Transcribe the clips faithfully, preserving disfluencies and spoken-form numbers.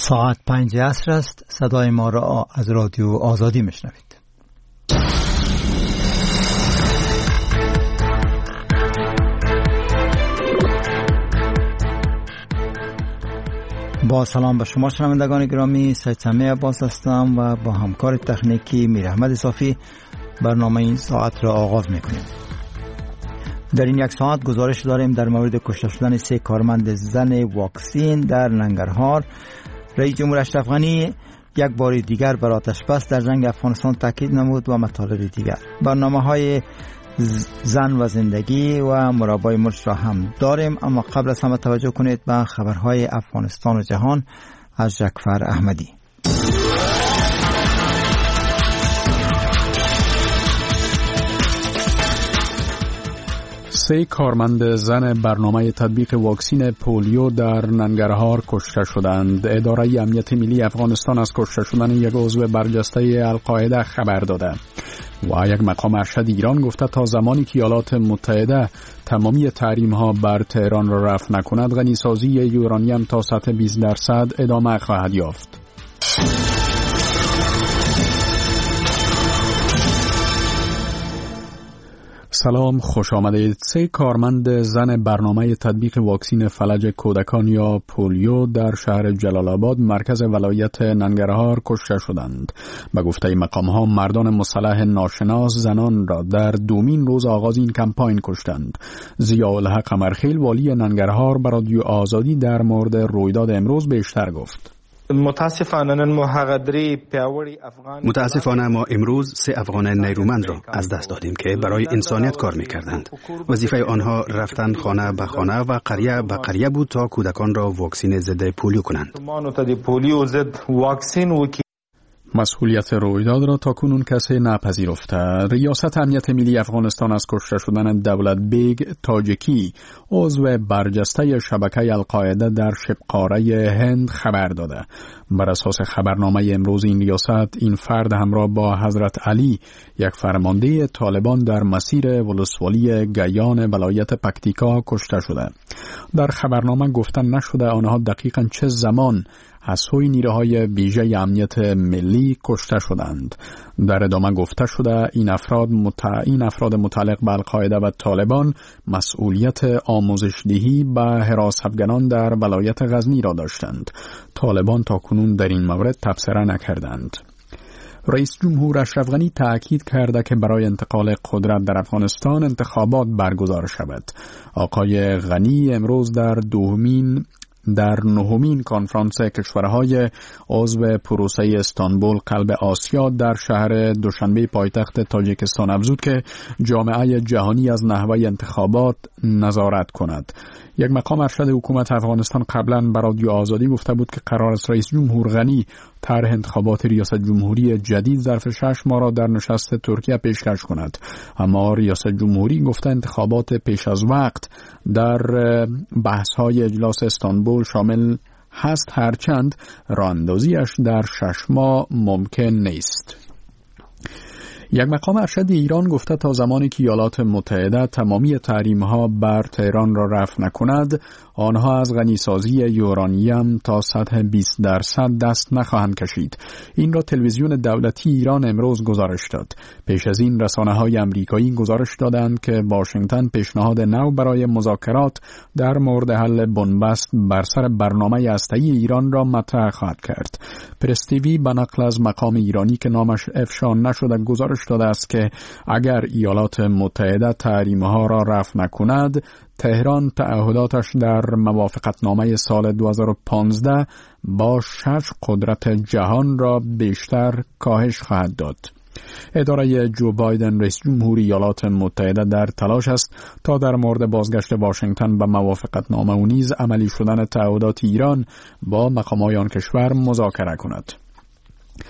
ساعت پنج عصر است. صدای ما را از رادیو آزادی میشنوید. با سلام به شما شنوندگان گرامی، سید سمیع عباس هستم و با همکار تکنیکی میر احمد صافی برنامه این ساعت را آغاز میکنیم. در این یک ساعت گزارش داریم در مورد کشته شدن سه کارمند زن واکسین در ننگرهار. رئیس جمهور اشرف غنی یک بار دیگر بر آتشبس در جنگ افغانستان تاکید نمود و مطالب دیگر. برنامه‌های زن و زندگی و مربای مرش را هم داریم، اما قبل از همه توجه کنید به خبرهای افغانستان و جهان از جعفر احمدی. سه کارمند زن برنامه تطبیق واکسین پولیو در ننگرهار کشته شدند. اداره امنیت ملی افغانستان از کشته شدن یک عضو برجسته القاعده خبر داده و یک مقام ارشد ایران گفته تا زمانی که ایالات متحده تمامی تحریم ها بر تهران را رفع نکند، غنیسازی یورانیم تا سطح بیست درصد ادامه خواهد یافت. سلام، خوش آمدید. سه کارمند زن برنامه تطبیق واکسین فلج کودکان یا پولیو در شهر جلال آباد مرکز ولایت ننگرهار کشته شدند. به گفته مقام ها مردان مسلح ناشناس زنان را در دومین روز آغاز این کمپاین کشتند. ضیاءالحق قمرخیل والی ننگرهار به رادیو آزادی در مورد رویداد امروز بیشتر گفت. متاسفانه ما امروز سه افغان نیرومند را از دست دادیم که برای انسانیت کار می‌کردند. وظیفه آنها رفتن خانه به خانه و قریه به قریه بود تا کودکان را واکسین ضد پولیو کنند. مسئولیت رویداد را تاکنون کسی نپذیرفته. ریاست امنیت ملی افغانستان از کشته شدن دولت بیگ تاجیکی عضو برجسته شبکه القاعده در شبقاره هند خبر داده. بر اساس خبرنامه امروز این ریاست این فرد همراه با حضرت علی یک فرمانده طالبان در مسیر ولسوالی گیان ولایت پکتیکا کشته شده. در خبرنامه گفتن نشده آنها دقیقاً چه زمان از سوی نیروهای ویژه امنیت ملی کشته شدند. در ادامه گفته شده این افراد مت... این افراد متعلق به القاعده و طالبان مسئولیت آموزش دهی به حراس افغانان در ولایت غزنی را داشتند. طالبان تا کنون در این مورد تبصره نکردند. رئیس جمهور اشرف غنی تأکید کرده که برای انتقال قدرت در افغانستان انتخابات برگزار شود. آقای غنی امروز در دومین در نهمین کنفرانس کشورهای عضو پروسه استانبول قلب آسیا در شهر دوشنبه پایتخت تاجیکستان افزود که جامعه جهانی از نحوه انتخابات نظارت کند. یک مقام ارشد حکومت افغانستان قبلا به رادیو آزادی گفته بود که قرار است رئیس جمهور غنی طرح انتخابات ریاست جمهوری جدید ظرف شش ماه را در نشست ترکیه پیشکش کند، اما ریاست جمهوری گفته انتخابات پیش از وقت در بحث‌های اجلاس استانبول شامل هست، هرچند راه‌اندازی‌اش در شش ماه ممکن نیست. یک مقام ارشد ایران گفته تا زمانی که ایالات متحده تمامی تحریم‌ها بر تهران را رفع نکند، آنها از غنیسازی یورانیم تا سطح بیست درصد دست نخواهند کشید. این را تلویزیون دولتی ایران امروز گزارش داد. پیش از این رسانه‌های آمریکایی گزارش دادند که واشنگتن پیشنهاد نو برای مذاکرات در مورد حل بنبست بر سر برنامه هسته‌ای ایران را مطرح خواهد کرد. پرس تیوی به نقل از مقام ایرانی که نامش افشا نشده گزارش داده است که اگر ایالات متحده تحریم‌ها را رفع نکند، تهران تعهداتش در موافقتنامه سال دو هزار و پانزده با شش قدرت جهان را بیشتر کاهش خواهد داد. اداره جو بایدن رئیس جمهور ایالات متحده در تلاش است تا در مورد بازگشت واشنگتن به موافقتنامه و نیز عملی شدن تعهدات ایران با مقامات آن کشور مذاکره کند.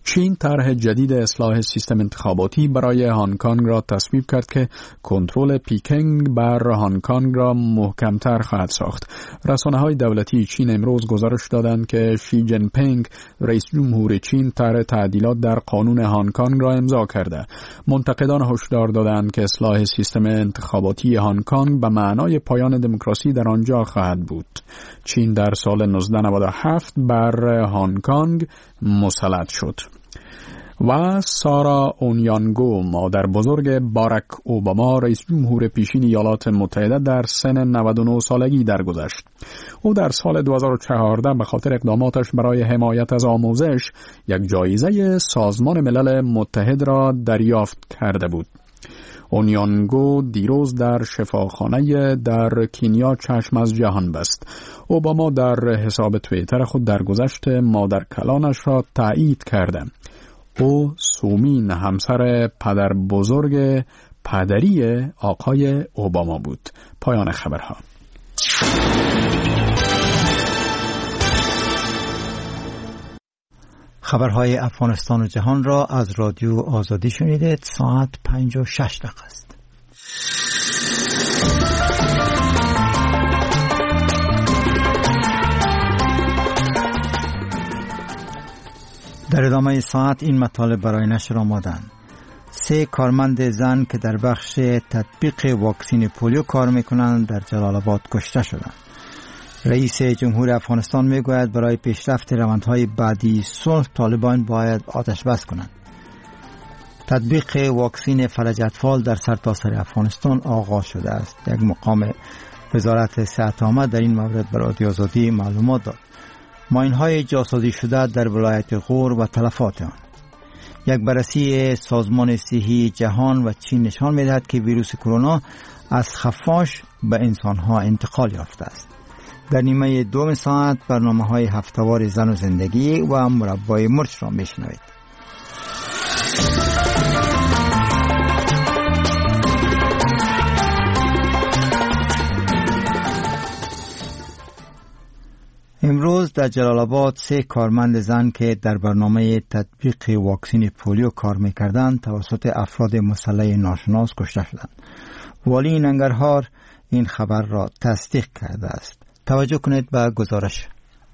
چین طرح جدید اصلاح سیستم انتخاباتی برای هنگ کنگ را تصویب کرد که کنترل پکینگ بر هنگ کنگ را محکمتر خواهد ساخت. رسانه‌های دولتی چین امروز گزارش دادند که شی جین پینگ رئیس جمهور چین طرح تعدیلات در قانون هنگ کنگ را امضا کرده. منتقدان هشدار دادند که اصلاح سیستم انتخاباتی هنگ کنگ به معنای پایان دموکراسی در آنجا خواهد بود. چین در سال نوزده نود و هفت بر هنگ کنگ مسلط شد. و سارا اونیانگو مادر بزرگ باراک اوباما رئیس جمهور پیشین ایالات متحده در سن نود و نه سالگی درگذشت. او در سال دو هزار و چهارده به خاطر اقداماتش برای حمایت از آموزش یک جایزه سازمان ملل متحد را دریافت کرده بود. اونیانگو دیروز در شفاخانه در کنیا چشم از جهان بست. اوباما در حساب توییتر خود درگذشت مادر کلانش را تایید کرده. او سومین همسر پدر بزرگ پدری آقای اوباما بود. پایان خبرها. خبرهای افغانستان و جهان را از رادیو آزادی شنیدید. ساعت پنج و شش دقیقه است. در ادامه ساعت این مطالب برای نشر آمدند. سه کارمند زن که در بخش تطبیق واکسن پولیو کار میکنند در جلال آباد کشته شدند. رئیس جمهور افغانستان میگوید برای پیشرفت روندهای بعدی صلح طالبان باید آتش بس کنند. تطبیق واکسن فلج اطفال در سرتاسر افغانستان آغاز شده است. یک مقام وزارت صحت عامه در این مورد بر رادیو آزادی معلومات داد. ماین‌های جاسازی شده در ولایت غور و تلفات آن. یک بررسی سازمان صحی جهان و چین نشان می‌دهد که ویروس کرونا از خفاش به انسان‌ها انتقال یافته است. در نیمه دوم ساعت برنامه‌های هفته‌وار زن و زندگی و مربای مرچ را می‌شنوید. امروز در جلال آباد سه کارمند زن که در برنامه تطبیق واکسن پولیو کار می‌کردند توسط افراد مسلح ناشناس کشته شدند. والی ننگرهار این خبر را تصدیق کرده است. توجه کنید به گزارش.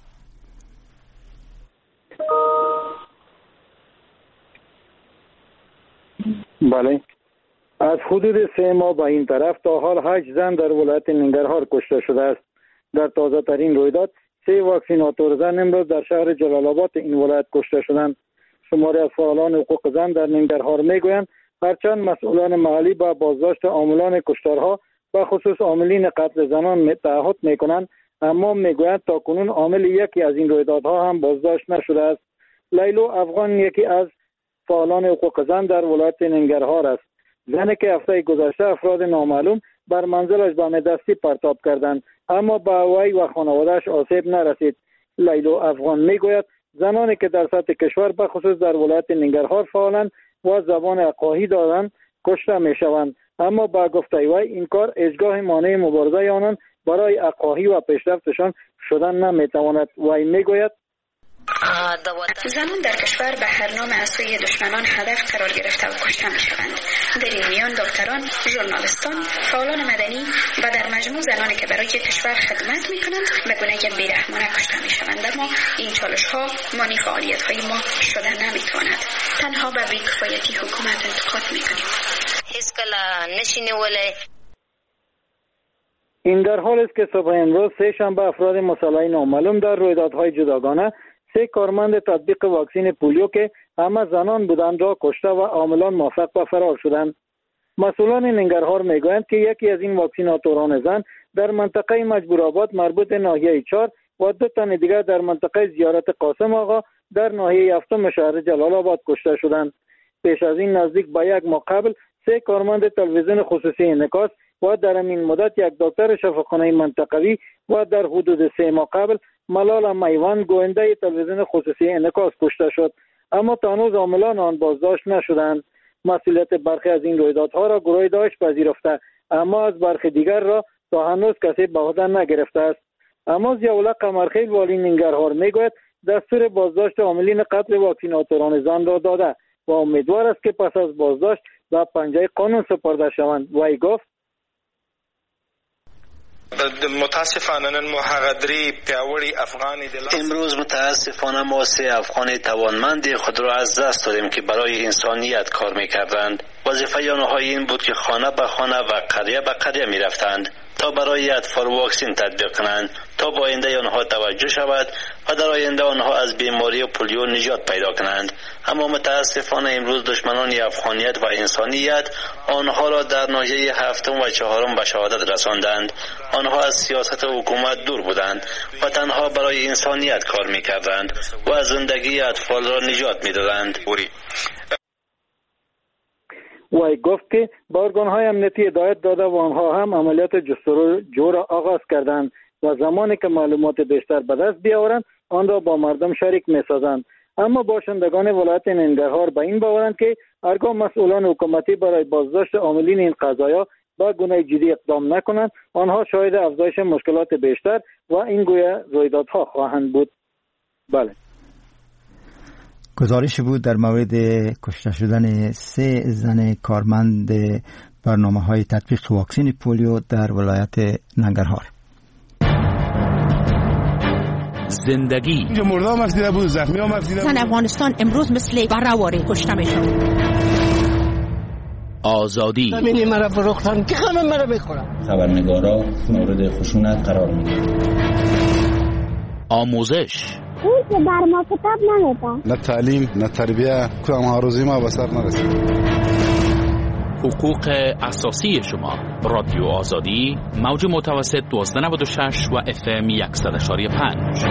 بله، از حدود سه ماه به این طرف تا حال هشت زن در ولایت ننگرهار کشته شده است. در تازه ترین رویداد سه واکسیناتور زن امروز در شهر جلال آباد این ولایت کشته شدند. شماری از فعالان حقوق زن در ننگرهار میگویند هرچند مسئولان محلی با بازداشت عاملان کشتارها به خصوص عاملین قتل زنان تعهد میکنند، اما میگویند تاکنون عامل یکی از این رویدادها هم بازداشت نشده است. لیلو افغان یکی از فعالان حقوق زن در ولایت ننگرهار است. زنی که هفته گذشته افراد نامعلوم بر منزلش با دستی پرتاب کردند، اما با وی و خانواده‌اش آسیب نرسید. لیلو افغان میگوید زنانی که در سطح کشور به خصوص در ولایت ننگرهار فعالند و زبان اقاهی دارند کشته میشوند، اما با گفته وی این کار اجگاه مانع مبارزه آنان برای اقاهی و پیشرفتشان شدن نمیتواند. وی میگوید زنان در کشور به هر نام از سوی دشمنان هدف قرار گرفته و کشته می شوند. در این میان دکتران، ژورنالیستان، فعالان مدنی و در مجموع زنانی که برای کشور خدمت می کنند به گونه بیرحمانه کشته می شوند. اما این چالش ها مانع فعالیت های ما شده نمی تواند. تنها به بی‌کفایتی حکومت انتقاد می کنیم. هیچ کله نشینه ولی این در حال است که صبح امروز سه شنبه افراد مسلح نامعلوم در رویدادهای جداگانه سه کارمند تطبیق واکسن پولیو که همه زنان بودند را کشته و عاملان موفق به فرار شدند. مسئولان ننگرهار میگویند که یکی از این واکسیناتوران زن در منطقه مجبورآباد مربوط ناحیه چهار و دو تن دیگر در منطقه زیارت قاسم آقا در ناحیه هفتم شهر جلال آباد کشته شدند. پیش از این نزدیک به یک ماه قبل سه کارمند تلویزیون خصوصی انعکاس و در همین مدت یک دکتر شفاخانه منطقوی و در حدود سه ماه قبل ملال میوان گوینده تلویزیون خصوصی انعکاس کشته شد، اما تا هنوز عاملان آن بازداشت نشدند. مسئولیت برخی از این رویدادها را گروه داعش پذیرفته، اما از برخی دیگر را تا هنوز کسی به عهده نگرفته است. اما ضیاءالله قمرخیل والی ننگرهار میگوید دستور بازداشت عاملین قتل واکسیناتوران زن را داده و امیدوار است که پس از بازداشت به پنجه قانون سپرده شوند. وی گفت متاسفانه نن مو هغه درې پیاوړي افغاني د امروز متاسفانه ما سه افغان توانمند خود را از دست دادیم که برای انسانیت کار میکردند. وظیفه آنها این بود که خانه به خانه و قریه به قریه میرفتند تا برای اطفال واکسن تطبیق کنند تا با آینده آنها توجه شود و در آینده آنها از بیماری و پولیو نجات پیدا کنند. اما متاسفانه امروز دشمنان افغانیت و انسانیت آنها را در ناحیه هفتم و چهارم به شهادت رساندند. آنها از سیاست حکومت دور بودند و تنها برای انسانیت کار میکردند و از زندگی اطفال را نجات میدادند. وی گفت که به ارگان‌های امنیتی هدایت داده و آنها هم عملیات جستجو را آغاز کردند و زمانی که معلومات بیشتر به دست بیاورند آن را با مردم شریک می‌سازند. اما باشندگان ولایت ننگرهار به این باورند که هرگاه مسئولان حکومتی برای بازداشت عاملین این قضایا با گونه جدی اقدام نکنند آنها شاهد افزایش مشکلات بیشتر و این گویا رویدادها خواهند بود. بله، گزارش بود در مورد کشته شدن سه زن کارمند برنامه‌های تطبیق واکسن پولیو در ولایت ننگرهار. زندگی مردم مفدیده بود، زخمی ها مفدیده بود. زن افغانستان امروز مثل برهواری کشته میشد. آزادی همینی مرا فروختن که همه مرا میخورن. خبرنگارا مورد خشونت قرار میگیرن. آموزش اون که بر ما کتاب نمیدن. نه تعلیم نه تربیه که ما روزی ما به سر نرسید. حقوق اساسی شما. رادیو آزادی موج متوسط دوازده نود و شش و اف ام صد و پنج.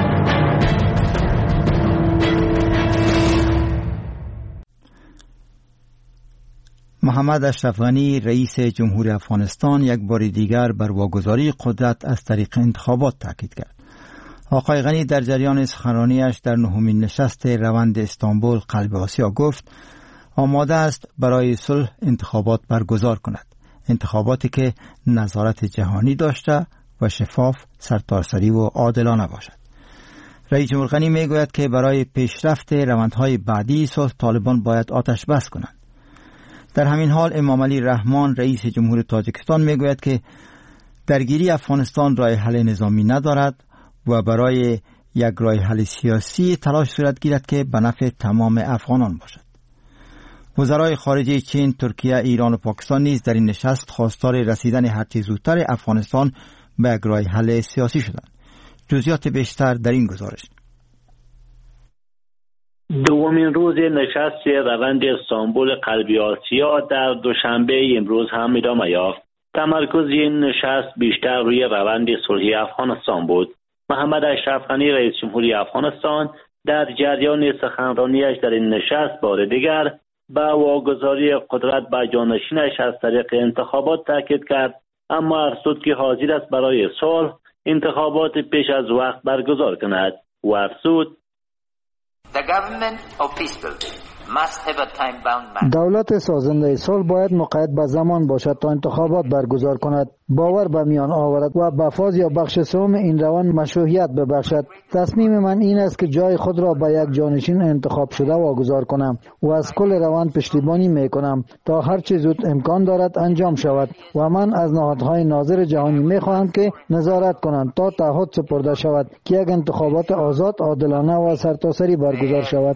محمد اشرف غنی رئیس جمهوری افغانستان یک بار دیگر بر واگذاری قدرت از طریق انتخابات تاکید کرد. آقای غنی در جریان سخنرانیش در نهمین نشست روند استانبول قلب آسیا گفت آماده است برای صلح انتخابات برگزار کند، انتخاباتی که نظارت جهانی داشته و شفاف، سرتاسری و عادلانه باشد. رئیس جمهور غنی می گوید که برای پیشرفت روندهای بعدی صلح طالبان باید آتش بس کنند. در همین حال امام علی رحمان رئیس جمهور تاجیکستان می گوید که درگیری افغانستان راه حل نظامی ندارد و برای یک راه حل سیاسی تلاش صورت گیرد که به نفع تمام افغانان باشد. وزرای خارجه چین، ترکیه، ایران و پاکستان نیز در این نشست خواستار رسیدن هرچه زودتر افغانستان به یک راه حل سیاسی شدند. جزئیات بیشتر در این گزارش. دومین روز نشست روند استانبول قلب آسیا در دوشنبه امروز هم ادامه یافت. تمرکز این نشست بیشتر روی روند صلحی افغانستان بود. محمد اشرف غنی رئیس جمهوری افغانستان در جریان سخنرانیش در این نشست بار دیگر به واگذاری قدرت به جانشینش از طریق انتخابات تاکید کرد، اما افزود که حاضر است برای صلح انتخابات پیش از وقت برگزار کند و افزود دولت سازنده صلح باید مقید به زمان باشد تا انتخابات برگزار کند، باور به میان آورد و به فاز یا بخش سوم این روند مشروعیت ببخشد. تصمیم من این است که جای خود را به یک جانشین انتخاب شده واگذار کنم و از کل روند پشتیبانی می کنم تا هر چه زود امکان دارد انجام شود و من از نهادهای ناظر جهانی می خواهم که نظارت کنند تا تعهد سپرده شود که یک انتخابات آزاد، عادلانه و سرتاسری برگزار شود.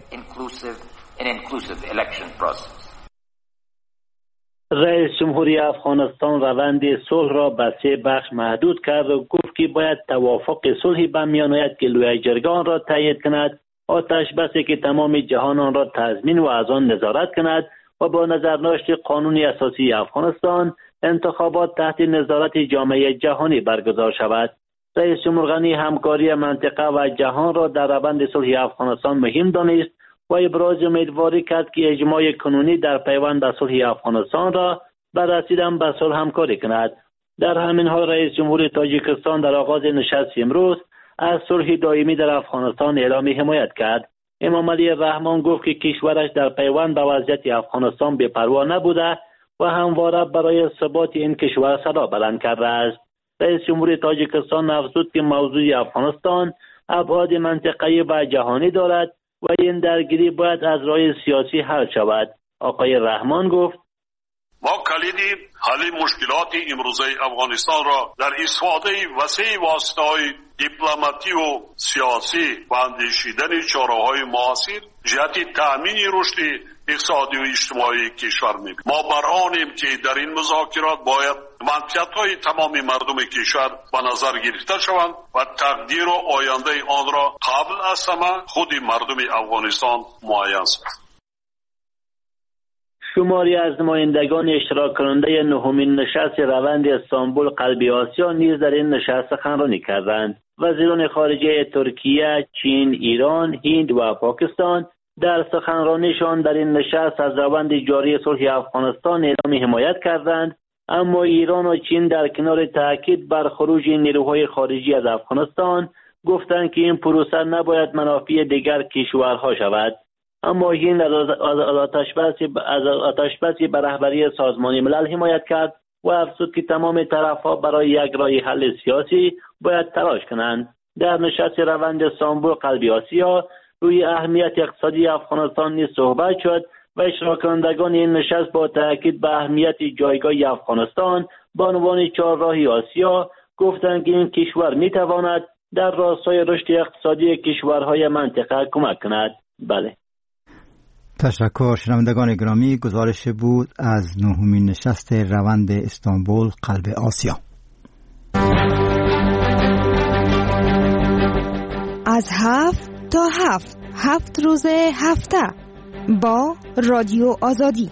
رئیس جمهوری افغانستان روند صلح را به سه بخش محدود کرد و گفت که باید توافق صلحی به میان آید که لوی جرگان را تایید کند، آتش بسی که تمام جهان آن را تضمین و از آن نظارت کند و با نظرداشت قانون اساسی افغانستان انتخابات تحت نظارت جامعه جهانی برگزار شود. رئیس جمهور غنی همکاری منطقه و جهان را در روند صلح افغانستان مهم دانست و ابراز امیدواری کرد که اجماع کنونی در پیوند به صلح افغانستان را به رسیدن به صلح همکاری کند. در همین حال رئیس جمهور تاجیکستان در آغاز نشست امروز از صلح دائمی در افغانستان اعلام حمایت کرد. امام علی رحمان گفت که کشورش در پیوند به وضعیت افغانستان بی‌پروا نبوده و همواره برای ثبات این کشور صدا بلند کرده است. رئیس جمهور تاجیکستان افزود که موضوع افغانستان ابعاد منطقه‌ای و جهانی دارد و این درگیری باید از راه سیاسی حل شود. آقای رحمان گفت: ما کلید حل مشکلات امروزه افغانستان را در استفاده وسیع واسطه‌های دیپلماتی و سیاسی و اندیشیدن چاره‌های معاصر جهت تأمین رشد اقتصادی و اجتماعی کشور می‌بینیم. ما بر آنیم که در این مذاکرات باید منفعت‌های تمام مردم کشور به نظر گرفته شوند و تقدیر و آینده آن را قبل از همه خود مردم افغانستان معین سازد. شماری از نمایندگان اشتراک کننده نهمین نشست روند استانبول قلب آسیا نیز در این نشست سخنرانی کردند. وزیران خارجه ترکیه، چین، ایران، هند و پاکستان در سخنرانیشان در این نشست از روند جاری صلح افغانستان اعلام حمایت کردند، اما ایران و چین در کنار تاکید بر خروج نیروهای خارجی از افغانستان گفتند که این پروسه نباید منافع دیگر کشورها شود. اما هند از آتش‌بسی به رهبری سازمان ملل حمایت کرد و افزود که تمام طرف‌ها برای یک راه حل سیاسی باید تلاش کنند. در نشست روند استانبول قلب آسیا روی اهمیت اقتصادی افغانستان نیز صحبت شد و اشتراک کنندگان این نشست با تاکید به اهمیت جایگاه افغانستان به عنوان چهارراه آسیا گفتند که این کشور می‌تواند در راستای رشد اقتصادی کشورهای منطقه کمک کند. بله. تشکر. شنوندگان گرامی، گزارش بود از نهمین نشست روند استانبول قلب آسیا. از هفت تا هفت هفت روز هفته با رادیو آزادی.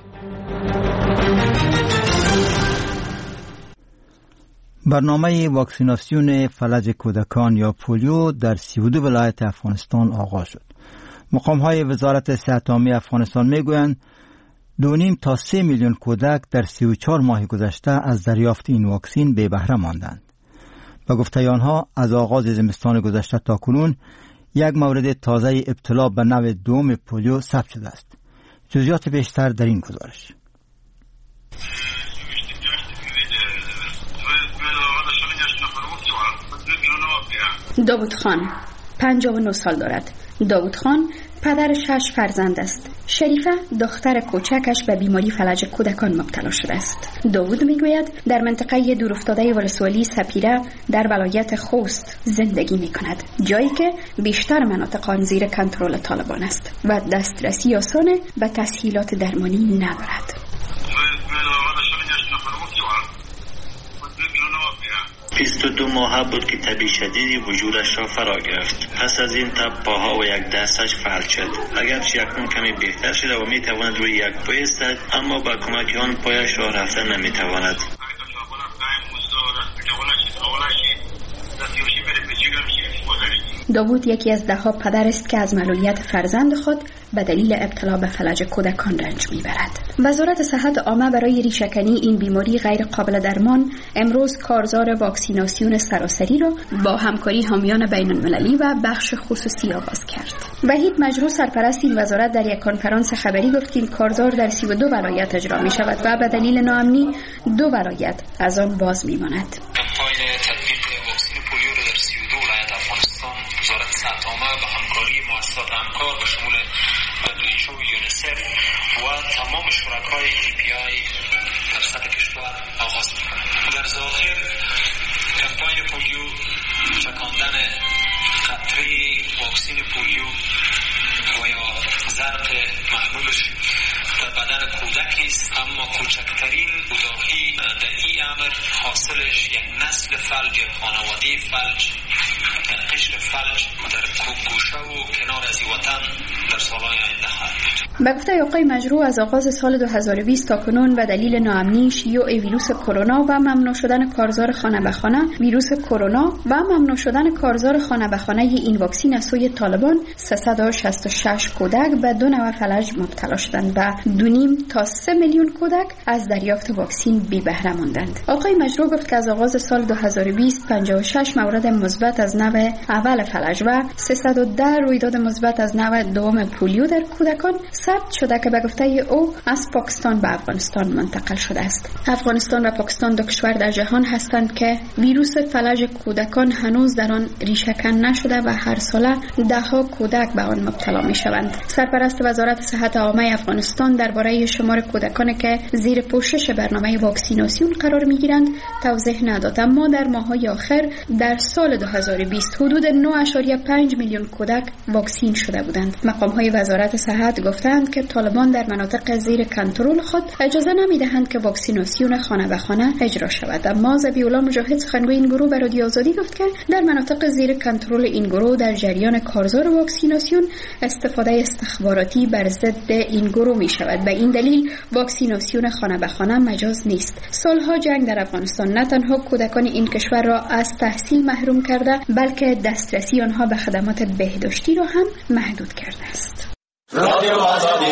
برنامه واکسیناسیون فلج کودکان یا پولیو در سی و دو ولایت افغانستان آغاز شد. مقام‌های وزارت صحت عامه افغانستان میگویند دو نیم تا سه میلیون کودک در سی و چهار ماه گذشته از دریافت این واکسین بی بهره ماندند. به گفته آنها از آغاز زمستان گذشته تا کنون یک مورد تازه ابتلا به نوع دوم پولیو ثبت شده است. جزئیات بیشتر در این گزارش. داوود خان پنجاه و نه سال دارد. داوود خان پدر شش فرزند است. شریفه دختر کوچکش به بیماری فلج کودکان مبتلا شده است. داوود میگوید در منطقه دورافتاده ولسوالی سپیره در ولایت خوست زندگی می کند، جایی که بیشتر مناطق آن زیر کنترل طالبان است و دسترسی آسان به تسهیلات درمانی ندارد. بیست و دو ماه بود که تبی شدیدی وجودش را فرا گرفت. پس از این تب پاها و یک دستش فلج شد. اگرچه اکنون کمی بهتر شده و می تواند روی یک پای ایستد، اما با کمک آن پایش را رفتن نمی تواند. داوود یکی از ده ها پدر است که از معلولیت فرزند خود به دلیل ابتلا به فلج کودکان رنج میبرد. وزارت صحت عامه برای ریشه‌کنی این بیماری غیر قابل درمان امروز کارزار واکسیناسیون سراسری را با همکاری حامیان بین المللی و بخش خصوصی آغاز کرد. وحید مجروح سرپرست این وزارت در یک کنفرانس خبری گفت که این کارزار در سی و دو ولایت اجرا می شود و به دلیل ناامنی دو ولایت از آن باز می ماند. و تمام شرکای ای پی آی در سطح کشور آغاز می‌کنند. در ظاهر کمپاین پولیو، چکاندن قطره واکسین پولیو و یا ضرب محلولش در بدن کودکی است، اما کوچکترین کوتاهی در این امر حاصلش یک نسل فلج، خانواده فلج، قشر فلج در گوشه و کنار از وطن در سالهای آینده خواهد بود. به گفته آقای مجروح از آغاز سال دو هزار و بیست تا کنون به دلیل ناامنی شیوع ویروس کرونا و ممنوع شدن کارزار خانه به خانه ویروس کرونا و ممنوع شدن کارزار خانه به خانه این واکسین از سوی طالبان سیصد و شصت و شش کودک به دو نوع فلج مبتلا شدند و دو نیم تا سه میلیون کودک از دریافت واکسین بی بهره ماندند. آقای مجروح گفت که از آغاز سال دو هزار و بیست پنجاه و شش مورد مثبت از نوع اول فلج و و سیصد و ده رویداد مثبت از نوع دوم پولیو در کودکان ثبت شده که به گفته او از پاکستان به افغانستان منتقل شده است. افغانستان و پاکستان دو کشور در جهان هستند که ویروس فلج کودکان هنوز در آن ریشه‌کن نشده و هر ساله ده ها کودک به آن مبتلا می شوند. سرپرست وزارت صحت عامه افغانستان درباره شمار کودکانی که زیر پوشش برنامه واکسیناسیون قرار می گیرند توضیح نداد، اما در ماه‌های آخر در سال دو هزار و بیست حدود نه ممیز پنج میلیون کودک واکسین شده بودند. مقام‌های وزارت صحت گفتند که طالبان در مناطق زیر کنترل خود اجازه نمی‌دهند که واکسیناسیون خانه به خانه اجرا شود. اما ذبیح‌الله مجاهد سخنگوی این گروه به رادیو آزادی گفت که در مناطق زیر کنترل این گروه در جریان کارزار واکسیناسیون استفاده استخباراتی بر ضد این گروه می‌شود. به این دلیل واکسیناسیون خانه به خانه مجاز نیست. سالها جنگ در افغانستان نه تنها کودکان این کشور را از تحصیل محروم کرده بلکه دسترسی آنها به خدمات بهداشتی را هم محدود کرده است. رادیو آزادی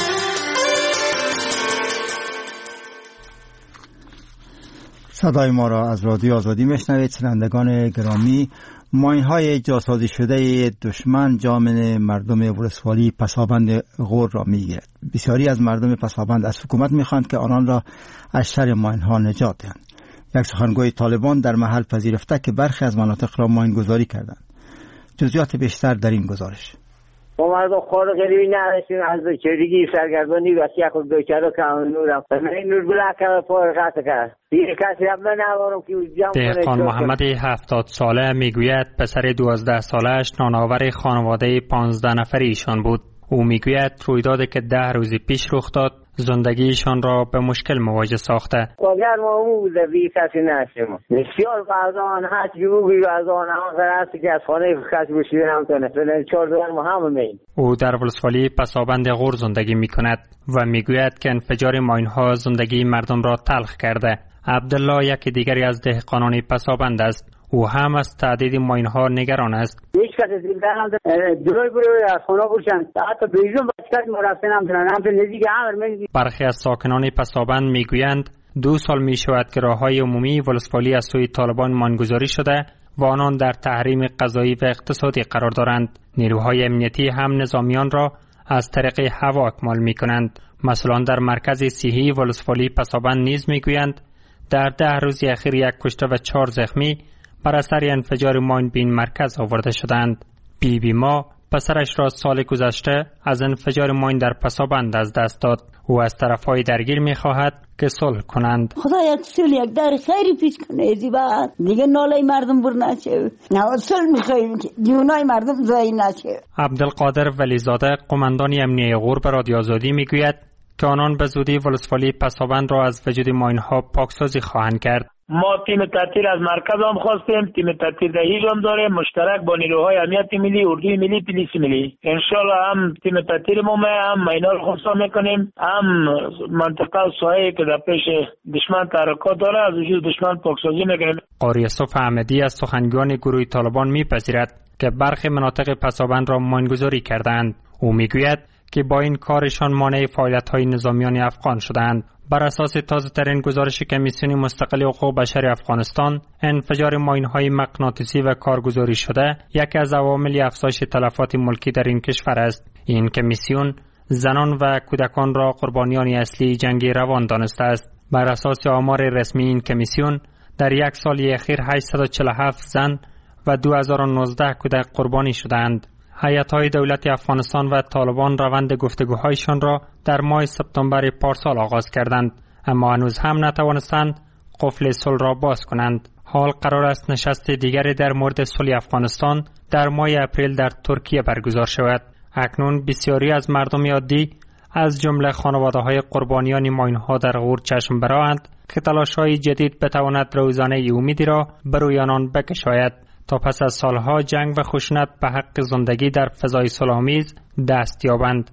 صدای ما را از رادیو آزادی میشنوید. شنوندگان گرامی، ماین‌های جاسازی شده دشمن جامعه مردم ولسوالی پسابند غور را میگیرد. بسیاری از مردم پسابند از حکومت میخواند که آنان را از شر ماین‌ها نجات دهند. یک سخنگوی طالبان در محل پذیرفته که برخی از مناطق را ماین‌گذاری کردند. جزئیات بیشتر در این گزارش. ما مردم خارق علمی نداشتیم از چریگی سرگردانی و سیاه خود دوچاره که نورم این نور بلا کرد فارغ کرد دیگه کسی هم نوارم که جمع کنه. دهقان محمد هفتاد ساله میگوید پسر دوازده سالش نانآور خانواده پانزده نفری ایشان بود. او میگوید رویدادی که ده روز پیش رخ داد زندگیشان را به مشکل مواجه ساخته. اگر ما او بی کسی نشیم بسیار قضان هست جوبی قضان آخر هست که از خانه کسی بشیده نمتونه بلند چهار دوان ما هم مین. او در ولسوالی پسابند غور زندگی میکند و میگوید که انفجار ماین‌ها زندگی مردم را تلخ کرده. عبدالله یکی دیگری از دهقانان پسابند است. او هم از تعدید ماین‌ها نگران است. هیچ کسی دیدن جلوی بروی از خونه باشن حتی بیرون بچه‌ها مرافق نمی‌تونن هم نزدیک امر می‌دی. برخی از ساکنان پسابند میگویند دو سال میشود که راه‌های عمومی ولسوالی از سوی طالبان ماین‌گذاری شده و آنان در تحریم غذایی و اقتصادی قرار دارند. نیروهای امنیتی هم نظامیان را از طریق هوا اکمال می‌کنند. مثلا در مرکز صحی ولسوالی پسابند نیز میگویند در ده روز اخیر یک کشته و چهار زخمی بر اثر انفجار ماین به این مرکز آورده شدند. بی بی ما پسرش را سال گذشته از انفجار ماین در پسابند از دست داد. او از طرفهای درگیر می خواهد که صلح کنند. خدا یک سال یک در خیری پیش کنه ایزی بعد دیگه نالای مردم بر نشه. نه صلح می‌خوایم که جونای مردم ضایع نشه. عبدالقادر ولیزاده قماندان امنیه غور به رادیو آزادی میگوید که آنان به زودی ولسوالی پسابند را از وجود ماین‌ها پاکسازی خواهند کرد. ما تیم تعطیل از مرکز هم خواستیم، تیم تعطیل دهیج هم داریم مشترک با نیروهای امنیت ملی، اردوی ملی، پلیس ملی. انشالله هم تیم تعطیل ما هم اینا رو خونسا میکنیم، هم منطقه ساحلی که در پیش دشمن تحرکات داره از وجود دشمن پاکسازی میکنیم. قاری یوسف احمدی از سخنگوان گروه طالبان میپذیرد که برخی مناطق پسابند را ماین‌گذاری کردند. او میگوید که با این کارشان مانع فعالیت‌های نظامیان افغان شدند. بر اساس تازه‌ترین گزارش کمیسیون مستقل حقوق بشر افغانستان، انفجار ماین‌های مغناطیسی و کارگزاری شده یکی از عوامل افزایش تلفات ملکی در این کشور است. این کمیسیون زنان و کودکان را قربانیان اصلی جنگ روان دانسته است. بر اساس آمار رسمی این کمیسیون در یک سال اخیر هشتصد و چهل و هفت زن و دو هزار و نوزده کودک قربانی شدند. هیئت‌های دولت افغانستان و طالبان روند گفتگوهایشان را در ماه سپتامبر پارسال آغاز کردند، اما هنوز هم نتوانستند قفل صلح را باز کنند. حال قرار است نشست دیگری در مورد صلح افغانستان در ماه اپریل در ترکیه برگزار شود. اکنون بسیاری از مردم عادی از جمله خانواده‌های قربانیان ماین‌ها در غور چشم براند که تلاش‌های جدید بتواند روزانه امیدی را بر روی آنان بکشاید تا پس از سالها جنگ و خشونت به حق زندگی در فضای صلح‌آمیز دست یابند.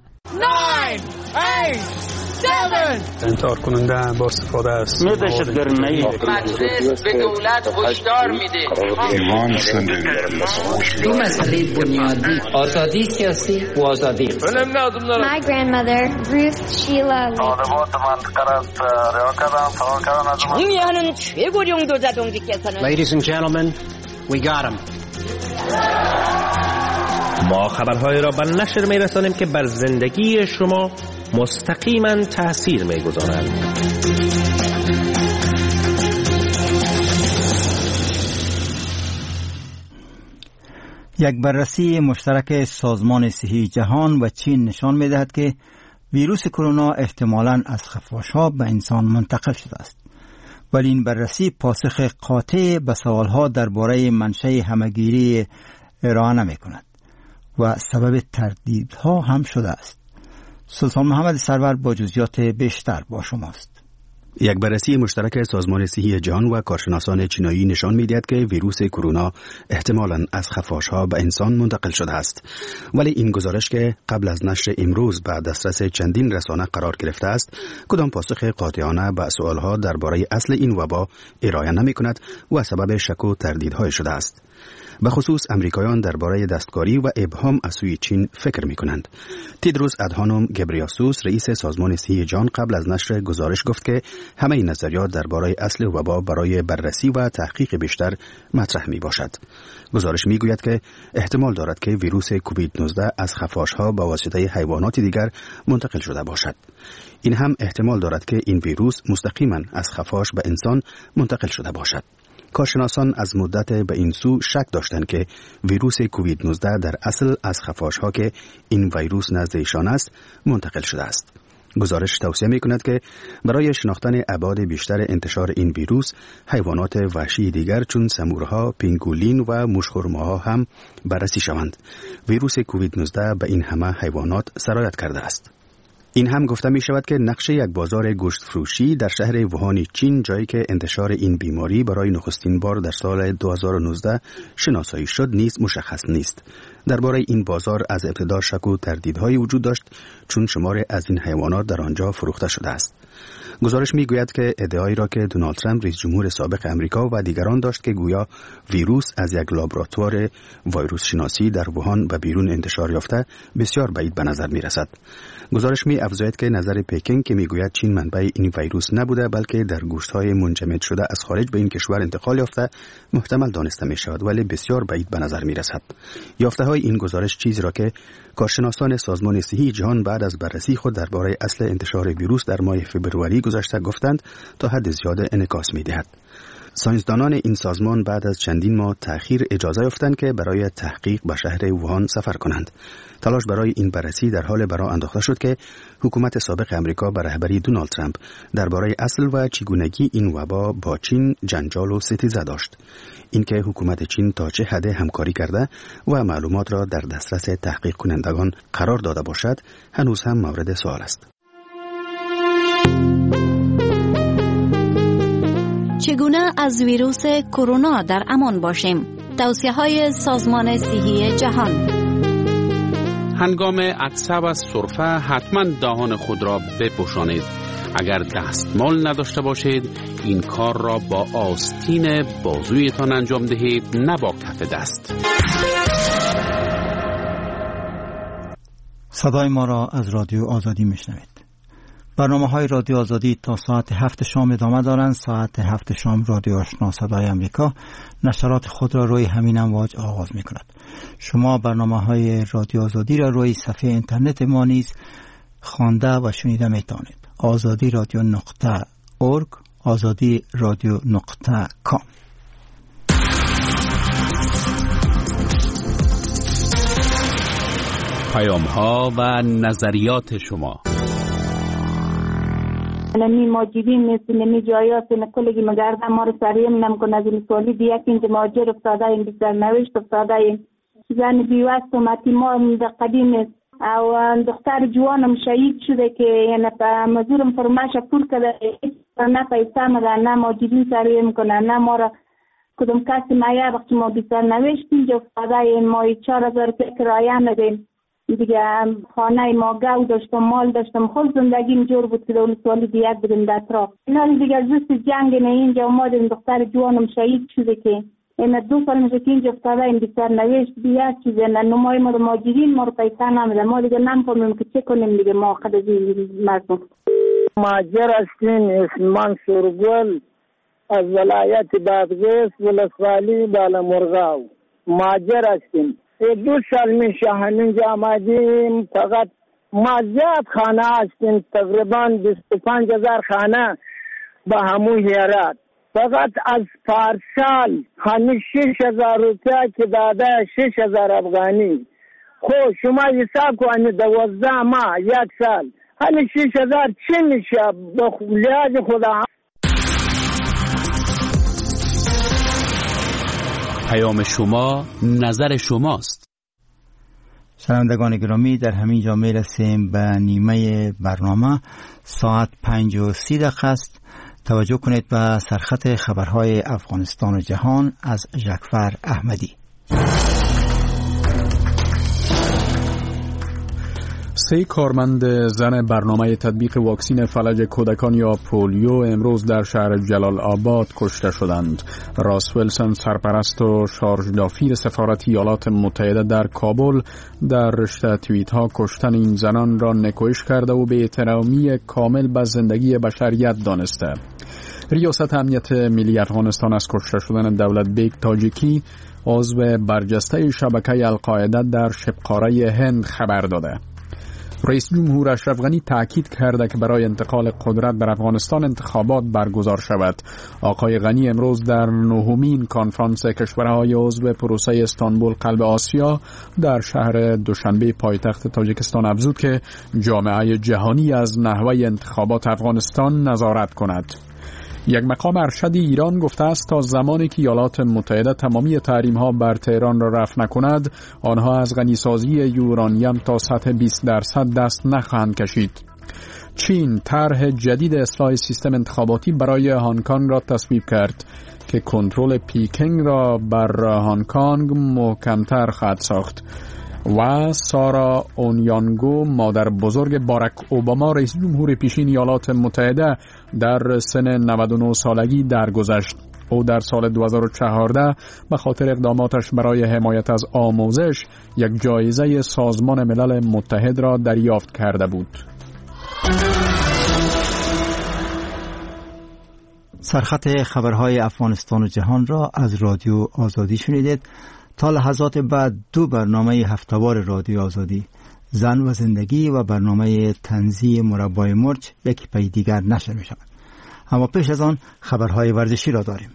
انکار کننده با استفاده از دهشتگردی مجلس به دولت هشدار میده دو مسئله بنیادی آزادی سیاسی و آزادی. My grandmother Ruth Sheila 정의하는 최고령 도자동지께서는 Ladies and gentlemen, we got him. ما خبرهای را به نشر می رسانیم که بر زندگی شما مستقیما تأثیر می گذارند. یک بررسی مشترک سازمان صحی جهان و چین نشان می دهد که ویروس کرونا احتمالاً از خفاش‌ها به انسان منتقل شده است. ولی این بررسی پاسخ قاطع به سوالها درباره منشأ همه‌گیری ارائه نمی کند و سبب تردیدها هم شده است. سلطان محمد سرور با جزئیات بیشتر با شماست. یک بررسی مشترک سازمان صحی جهان و کارشناسان چینایی نشان می‌دهد که ویروس کرونا احتمالاً از خفاش‌ها به انسان منتقل شده است. ولی این گزارش که قبل از نشر امروز به دسترس چندین رسانه قرار گرفته است، کدام پاسخ قاطعانه به سوال‌ها درباره اصل این وبا ارائه نمی‌کند و سبب شک و تردیدهای شده است. به خصوص امریکایان درباره دستکاری و ابهام از سوی چین فکر می کنند. تیدروس ادهانوم گبریاسوس رئیس سازمان صحی جهان قبل از نشر گزارش گفت که همه این نظریات درباره اصل وبا برای بررسی و تحقیق بیشتر مطرح می باشد. گزارش می گوید که احتمال دارد که ویروس کووید نوزده از خفاش‌ها با واسطه حیوانات دیگر منتقل شده باشد. این هم احتمال دارد که این ویروس مستقیما از خفاش به انسان منتقل شده باشد. کارشناسان از مدت به این سو شک داشتند که ویروس کووید نوزده در اصل از خفاش‌ها که این ویروس نزد ایشان است منتقل شده است. گزارش توصیه می کند که برای شناختن ابعاد بیشتر انتشار این ویروس، حیوانات وحشی دیگر چون سمورها، پینگولین و مشخورماها هم بررسی شوند. ویروس کووید نوزده به این همه حیوانات سرایت کرده است. این هم گفته می شود که نقشه یک بازار گوشت فروشی در شهر ووهان چین، جایی که انتشار این بیماری برای نخستین بار در سال دو هزار و نوزده شناسایی شد نیز مشخص نیست. درباره این بازار از ابتدا شک و تردیدهای وجود داشت چون شمار از این حیوانات در آنجا فروخته شده است. گزارش می گوید که ادعایی را که دونالد ترامپ رئیس جمهور سابق امریکا و دیگران داشت که گویا ویروس از یک لابراتوار ویروس شناسی در ووهان و بیرون انتشار یافته بسیار بعید به نظر می رسد. گزارش می افزاید که نظر پکینگ که می گوید چین منبع این ویروس نبوده بلکه در گوشت‌های منجمد شده از خارج به این کشور انتقال یافته محتمل دانسته می شود، ولی بسیار بعید به نظر می رسد. یافته‌های این گزارش چیزی را که کارشناسان سازمان صحی جهان بعد از بررسی خود درباره اصل انتشار ویروس در ماه فوریه گذشته گفتند تا حد زیاد انعکاس می دهد. ساینسدانان این سازمان بعد از چندین ماه تأخیر اجازه یافتند که برای تحقیق به شهر ووهان سفر کنند. تلاش برای این بررسی در حال برآ انداخته شد که حکومت سابق امریکا به رهبری دونالد ترامپ درباره اصل و چگونگی این وبا با چین جنجال و ستیزه داشت. اینکه حکومت چین تا چه حد همکاری کرده و معلومات را در دسترس تحقیق کنندگان قرار داده باشد هنوز هم مورد سوال است. چگونه از ویروس کرونا در امان باشیم؟ توصیه‌های سازمان صحی جهان. هنگام عطسه و سرفه حتما دهان خود را بپوشانید. اگر دستمال نداشته باشید این کار را با آستین بازویتان انجام دهید، نه با کف دست. صدای ما را از رادیو آزادی میشنوید. برنامه های رادیو آزادی تا ساعت هفت شام ادامه دارند. ساعت هفت شام رادیو آشنا صدای امریکا نشرات خود را روی همین امواج آغاز می کند. شما برنامه های رادیو آزادی را روی صفحه اینترنت ما نیز خوانده و شنیده می توانید. آزادی رادیو نقطه اورگ، آزادی رادیو نقطه کام. پیام ها و نظریات شما. نمی ماجدین مثل نمی جایات نکلگی مگرده ما رو سریم نمکن از این سوالی دیگه که اینجا ماجر افتاده این بیشتر نوشت افتاده این زن بیوست و متی ما در قدیم او دختر جوانم شهید شده که یعنی مزورم فرماش پول کرده نه پیسه مگه نه ماجدین سریم کنه نه ما را کدوم کسی مایه وقتی ما بیشتر نوشت اینجا افتاده این مایی چار هزار کرایه ندیم دیگه خانه ما گاو داشتم مال داشتم خود زندگیم جور بود که دولت سوالی دیگه بودیم در اطراف اینا دیگه زست جنگ نه اینجا اومدیم دختر جوانم شهید شده که این دو سال میشه که اینجا افتاده این بیشتر نوشت دیگه چیزی نه نمای ما رو ماجرین ما رو پیسه نمیده ما دیگه نمیفهمیم که چه کنیم دیگه ما خود از این مردم ماجر هستیم اسم منصور گل از ولایت بادغیس ولسوالی بالا مرغاو ماجر هستیم دو سال میشه همینجا آمدیم، فقط ما زیاد خانه هستیم، تقریبا بیست و پنج هزار خانه با همون هیرات. فقط از پارسال همین شش هزار روپیه که داده شش هزار افغانی. خب شما حساب کنید دوازده ماه یک سال همین شش هزار چی میشه؟ به لحاظ خدا. پیام شما نظر شماست. شنوندگان گرامی، در همین جا میرسیم به نیمه برنامه. ساعت پنج و سی دقیقه است. توجه کنید به سرخط خبرهای افغانستان و جهان از ژکفر احمدی. سه کارمند زن برنامه تطبیق واکسین فلج کودکان یا پولیو امروز در شهر جلال آباد کشته شدند. راس ویلسون، سرپرست و شارژدافیر سفارت ایالات متحده در کابل، در رشته توییت ها کشتن این زنان را نکوهش کرده و به احترامی کامل به زندگی بشریت دانسته. ریاست امنیت ملی افغانستان از کشته شدن دولت بیگ تاجیکی، عضو برجسته شبکه القاعده در شبقاره هند، خبر داده. رئیس جمهور اشرف غنی تاکید کرده که برای انتقال قدرت در افغانستان انتخابات برگزار شود. آقای غنی امروز در نهمین کنفرانس کشورهای عضو پروسه استانبول قلب آسیا در شهر دوشنبه پایتخت تاجیکستان افزود که جامعه جهانی از نحوه انتخابات افغانستان نظارت کند. یک مقام ارشد ایران گفته است تا زمانی که ایالات متحده تمامی تحریم‌ها بر تهران را رفع نکند، آنها از غنیسازی یورانیم تا سطح بیست درصد دست نخواهند کشید. چین طرح جدید اصلاح سیستم انتخاباتی برای هنگ کنگ را تصویب کرد که کنترل پیکنگ را بر هنگ کنگ محکم‌تر خواهد ساخت. و سارا اونیانگو، مادر بزرگ باراک اوباما رئیس جمهور پیشین ایالات متحده، در سن نود و نه سالگی درگذشت. او در سال دو هزار و چهارده به خاطر اقداماتش برای حمایت از آموزش یک جایزه سازمان ملل متحد را دریافت کرده بود. سرخط خبرهای افغانستان و جهان را از رادیو آزادی شنیدید. تا لحظات بعد دو برنامه هفته‌وار رادیو آزادی، زن و زندگی و برنامه طنزی مربای مرچ یکی پی دیگر نشر می شود. اما پیش از آن خبرهای ورزشی را داریم.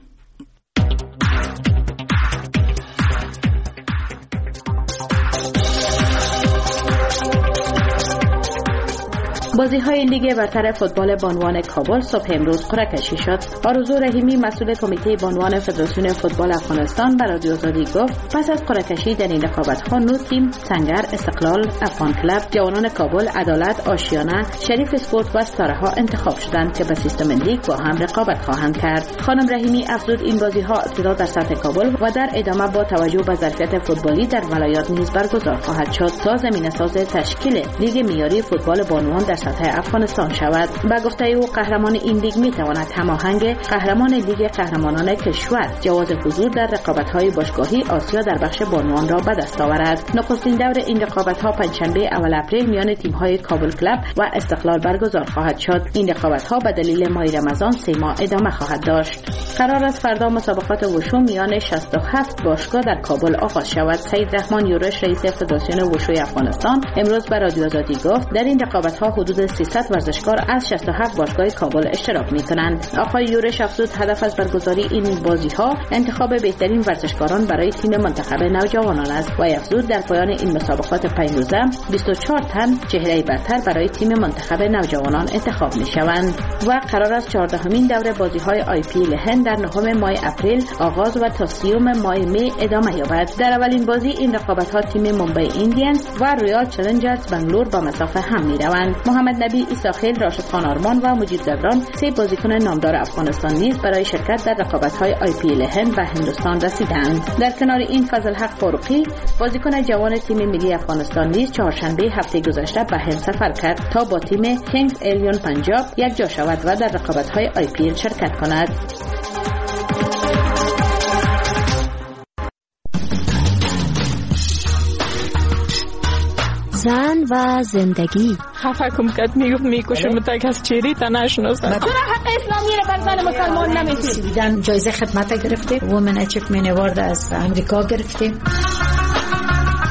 بازی‌های لیگ برتر فوتبال بانوان کابل صبح امروز قرعه کشی شد. آرزو رحیمی، مسئول کمیته بانوان فدراسیون فوتبال افغانستان، برای رادیو آزادی گفت پس از قرعه کشی در این رقابت‌ها نو تیم، سنگر، استقلال، افغان کلاب، جوانان کابل، عدالت، آشیانه، شریف اسپورت و ستاره‌ها انتخاب شدند که به سیستم لیگ با هم رقابت خواهند کرد. خانم رحیمی افزود این بازی‌ها ابتدا در سطح کابل و در ادامه با توجه به ظرفیت فوتبالی در ولایات نیز برگزار خواهد شد تا زمینه‌ساز تشکیل لیگ معیاری فوتبال بانوان در سطح افغانستان شود. با گفته او قهرمان این لیگ میتواند هماهنگ قهرمان لیگ قهرمانان کشور جواز حضور در رقابت‌های باشگاهی آسیا در بخش بانوان را به دست آورد. نخستین دور این رقابت‌ها پنجشنبه اول اپریل میان تیم‌های کابل کلاب و استقلال برگزار خواهد شد. این رقابت‌ها به دلیل ماه رمضان سه ماه ادامه خواهد داشت. قرار است فردا مسابقات وشو میان شصت و هفت باشگاه در کابل آغاز شود. سید رحمان یورش، رئیس فدراسیون وشوی افغانستان، امروز به رادیو آزادی گفت در این رقابت‌ها حدود سیصد ورزشکار از شصت و هفت باشگاه کابل اشتراک می‌کنند. آقای یورش افزود هدف از برگزاری این بازی‌ها انتخاب بهترین ورزشکاران برای تیم منتخب نوجوانان است و افزود در پایان این مسابقات پنج روزه بیست و چهار تن چهره برتر برای تیم منتخب نوجوانان انتخاب می‌شوند و قرار است چهاردهمین دوره بازی‌های آی پی ال هند در نهم ماه اپریل آغاز و تا سیوم ماه می ادامه یابد. در اولین بازی این رقابت‌ها تیم ممبئی ایندیانز و رویال چالنجرز بنگلور با مسافه هم می‌روند. محمد نبی ایساخیل، راشد خان آرمان و مجید زبران، سه بازیکن نامدار افغانستان نیز برای شرکت در رقابت‌های آی پی ال هند به هندوستان رسیدند. در کنار این فضل حق فاروقی، بازیکن جوان تیم ملی افغانستان نیز چهارشنبه هفته گذشته به هند سفر کرد تا با تیم کینگز الیون پنجاب یک جا شود و در رقابت‌های آی پی ال شرکت کند. زن و زندگی. خفه کم کت میگفت میکشم تک از چیری تا نشناسم. چرا حق اسلامی را بر زن مسلمان نمیتونی؟ جایزه خدمت گرفتیم. وومن اچیومنت اوارد از امریکا گرفتیم.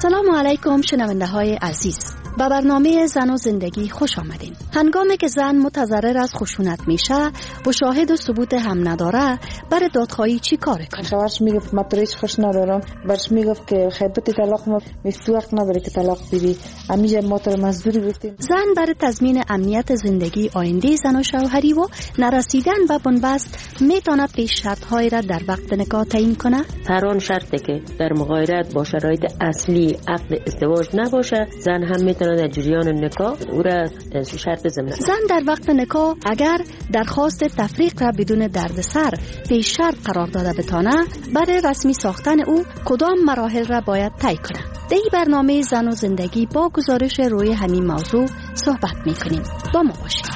سلام علیکم شنونده های عزیز، به برنامه زن و زندگی خوش آمدین. هنگامی که زن متضرر از خشونت میشه و شاهد و ثبوت هم نداره، برای دادخواهی چی کار کنه؟ شوهرش میگفت من تو خوش ندارم، برش میگفت که خیبت طلاق ما میفت نداره که طلاق بدی، امیجا ما تو مزدوری گفتیم. زن برای تضمین امنیت زندگی آینده زن و شوهری و نرسیدن به بنبست میتونه پیش شرط های را در وقت نکاح تعیین کنه. هر آن شرطی که در مغایرت با شرایط اصلی عقد ازدواج نباشه، زن هم میتونه در جریان نکاح او را شرط ضمن. زن در وقت نکاح اگر درخواست تفریق را بدون دردسر پیش شرط قرار داده بتانه، برای رسمی ساختن او کدام مراحل را باید طی کنه. در این برنامه زن و زندگی با گزارش روی همین موضوع صحبت میکنیم. با ما باشید.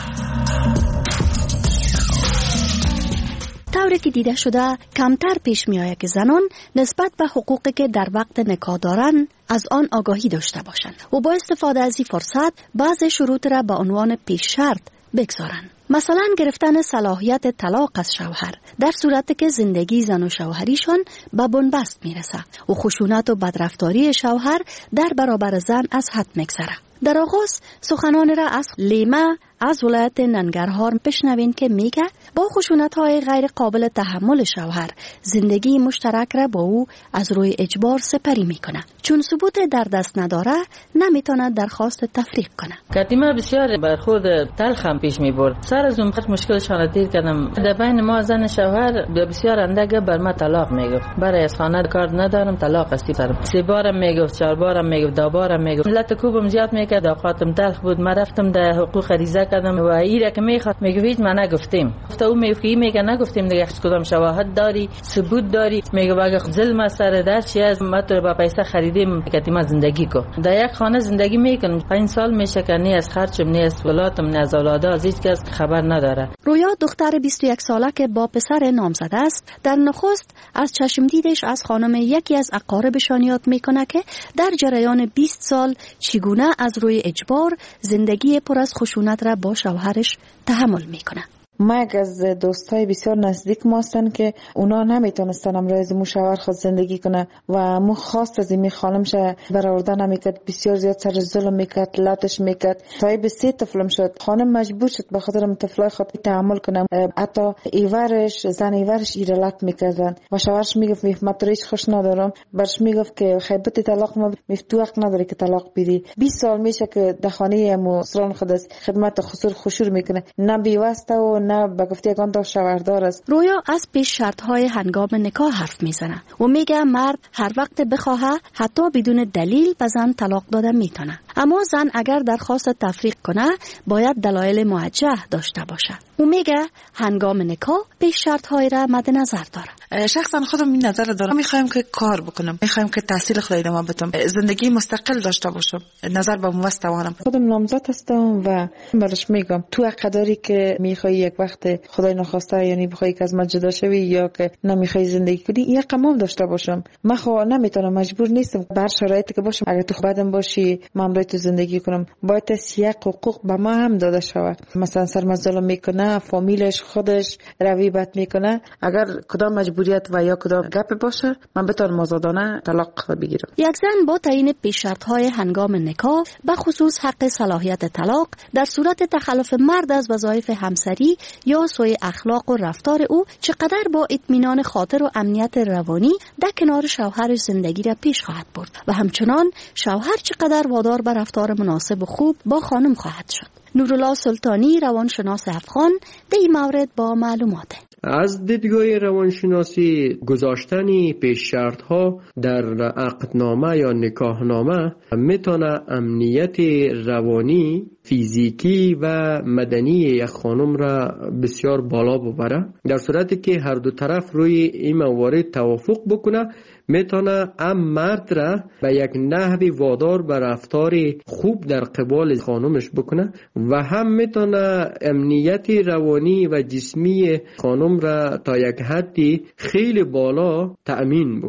طوری که دیده شده کمتر پیش می آید که زنان نسبت به حقوقی که در وقت نکاح دارند از آن آگاهی داشته باشند و با استفاده از این فرصت بعض شروط را به عنوان پیش شرط بگذارند. مثلا گرفتن صلاحیت طلاق از شوهر در صورتی که زندگی زن و شوهریشان به بنبست میرسه و خشونت و بدرفتاری شوهر در برابر زن از حد میگذره. در آغاز سخنان را از لیما از ولایت ننگرهار بشنوین که میگه با خشونت‌های غیر قابل تحمل شوهر زندگی مشترک را با او از روی اجبار سپری میکنه. چون ثبوت در دست نداره نمیتونه درخواست تفریق کنه. قدیما بسیار برخورد تلخم پیش میبرد. سر از اون مشکلشان دیر کردم. در بین ما زن شوهر بسیار اندک بر ما طلاق میگفت. برای از خانه کار ندارم طلاق استی برم. سه بارم میگفت، چهار بارم میگفت، دو بارم میگفت. ملت کوبم زیاد میکرد. اوقاتم تلخ بود. من رفتم در حقوق ریزه کردم و ایره که میخواد میگوید من نگفتیم. گفت او میگه میگه نگفتیم دیگه. کدام شواهد داری؟ ثبوت داری؟ میگه اگه ظلم سر در چی از ما تو با پیسه خریدیم که ما زندگی کو. در یک خانه زندگی میکنم. پنج سال میشه که نه از خرچم نه از ولاتم نه از اولادا از هیچ کس خبر نداره. رویا دختر بیست و یک ساله که با پسر نامزد است، در نخست از چشم دیدش از خانم یکی از اقاربشان یاد میکنه که در جریان بیست سال چگونه از روی اجبار زندگی پر از خشونت را با شوهرش تحمل میکنه. ما یک از دوستای بسیار نزدیک ما هستن که اونا نمیتونستن امروز از مشاور خود زندگی کنه و مو خواست از این خانمش برآورده نمیکرد. بسیار زیاد سر ظلم میکرد، لاتش میکرد. تا به سه طفلم شد. خانم مجبور شد به خاطر طفلای خود تحمل کنه. حتی ایورش زن ایورش ایرلات میکردن و شوهرش میگفت من تو هیچ خوش ندارم. برش میگفت که خیبت طلاق ما مفتوح نداره که طلاق بدی. بیست سال میشه که در خانه مو سران خود خدمت خسور خشور میکنه. نه بیواسطه و نه به گفته یگان تا شوهردار است. رویا از پیش شرط‌های هنگام نکاح حرف میزنه و میگه مرد هر وقت بخواه حتی بدون دلیل به زن طلاق داده میتونه. اما زن اگر درخواست تفریق کنه باید دلایل موجه داشته باشه. او میگه هنگام نکاح پیش شرط‌های را مد نظر داره. شخصا خودم این نظر دارم. میخوایم که کار بکنم، میخوایم که تحصیل خود ادامه بدم، زندگی مستقل داشته باشم، نظر به موست توانم. خودم نامزد هستم و برش میگم تو عقداری که میخوای یک وقت خدای نخواسته یعنی بخوای که از من جدا شوی یا که نمیخوای زندگی کنی یک قمام داشته باشم. من خو نمیتونم، مجبور نیستم. بر شرایطی که باشم اگه تو خودم باشی من برای تو زندگی کنم باید یک حقوق به ما هم داده شود. مثلا سرمزدل میکنه، فامیلش خودش رویبت میکنه. اگر کدام مجبوریت و یا کدام گپ باشه من بتونم آزادانه طلاق بگیرم. یک زن با تعیین پیش شرط‌های هنگام نکاح به خصوص حق صلاحیت طلاق در صورت تخلف مرد از وظایف همسری یا سوء اخلاق و رفتار او چقدر با اطمینان خاطر و امنیت روانی در کنار شوهرش زندگی را پیش خواهد برد و همچنان شوهر چقدر وادار به رفتار مناسب و خوب با خانم خواهد شد. نورالله سلطانی روانشناس افغان در این مورد با معلومات. از دیدگاه روانشناسی گذاشتن پیش شرط ها در عقدنامه یا نکاحنامه میتونه امنیت روانی، فیزیکی و مدنی یک خانم را بسیار بالا ببره. در صورتی که هر دو طرف روی این موارد توافق بکنه میتونه هم مرد را به یک نحوی وادار به رفتار خوب در قبال خانمش بکنه و هم میتونه امنیت روانی و جسمی خانم را تا یک حدی خیلی بالا تأمین بکنه.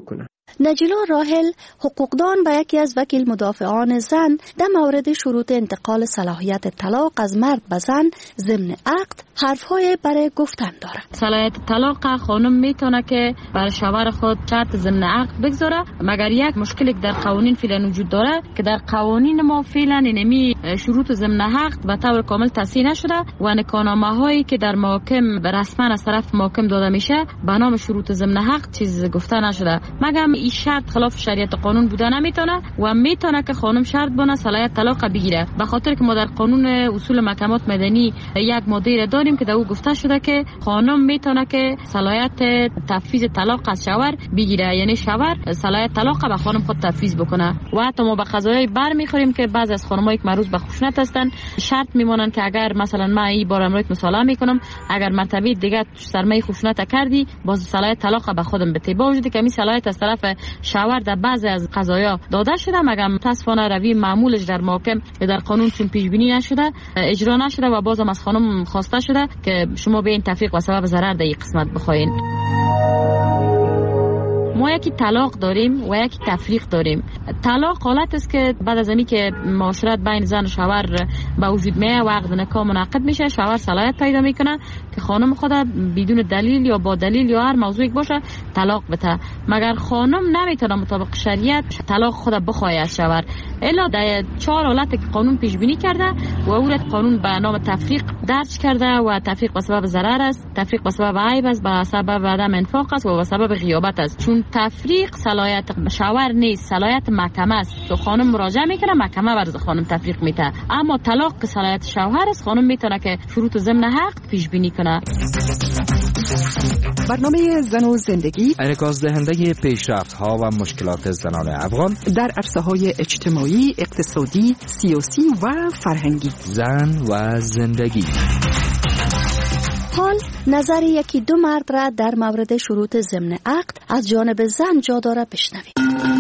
نجلا راهل حقوقدان به یکی از وکیل مدافعان زن در مورد شروط انتقال صلاحیت طلاق از مرد به زن ضمن عقد حرفهای برای گفتن دارد. صلاحیت طلاق خانم میتونه که برای شوهر خود شرط ضمن عقد بگذاره، مگر یک مشکلی در قوانین فعلا وجود داره که در قوانین ما فعلا اینمی شروط ضمن عقد به طور کامل تصحیح نشده و نکاهنامه هایی که در محاکم رسما از طرف محاکم داده میشه به نام شروط ضمن عقد چیز گفته نشده، مگر این شرط خلاف شریعت قانون بوده نمیتونه و میتونه که خانم شرط بونه صلاحیت طلاق بگیره، به خاطر که ما در قانون اصول محکمات مدنی یک ماده داریم که در او گفته شده که خانم میتونه که صلاحیت تفویض طلاق از شوهر بگیره، یعنی شوهر صلاحیت طلاق به خانم خود تفویض بکنه. و حتی ما به قضایی بر میخوریم که بعضی از خانمایی که معروف به خشونت هستند شرط میمونن که اگر مثلا من این بار امروز مصالحه میکنم، اگر مرتبه دیگه سرمه خشونت کردی باز صلاحیت طلاق به خودم بده، با وجودی که می صلاحیت از طرف شوهر در بعضی از قضایا داده شده، مگر متاسفانه روی معمولش در محاکم در قانون چون پیش بینی نشده، اجرا نشده و بازم از خانم خواسته شده که شما به این تفریق و سبب ضرر در این قسمت بخواین. ما یکی طلاق داریم و یکی تفریق داریم. طلاق حالت است که بعد از اینی که معاشرت بین زن و شوهر به وجود میاد و عقد نکاح منعقد میشه، شوهر صلاحیت پیدا میکنه که خانم خود بدون دلیل یا با دلیل یا هر موضوعی باشه طلاق بده، مگر خانم نمیتونه مطابق شریعت طلاق خود بخواه از شوهر، الا در چهار حالت که قانون پیش بینی کرده و او را قانون به نام تفریق درج کرده و تفریق به سبب ضرر است، تفریق به سبب عیب است، به سبب عدم انفاق است و به سبب غیابت است. چون تفریق صلاحیت شوهر نیست، صلاحیت محکمه است. تو خانم مراجعه میکنه، محکمه ورز خانم تفریق میده. اما طلاق که صلاحیت شوهر است، خانم میتونه که شروط ضمن حق پیش بینی کنه. برنامه زن و زندگی انعکاس دهنده پیشرفت‌ها و مشکلات زنان افغان در عرصه‌های اجتماعی، اقتصادی، سیاسی و فرهنگی. زن و زندگی. حال نظر یکی دو مرد را در مورد شروط ضمن عقد از جانب زن جا داره بشنوید.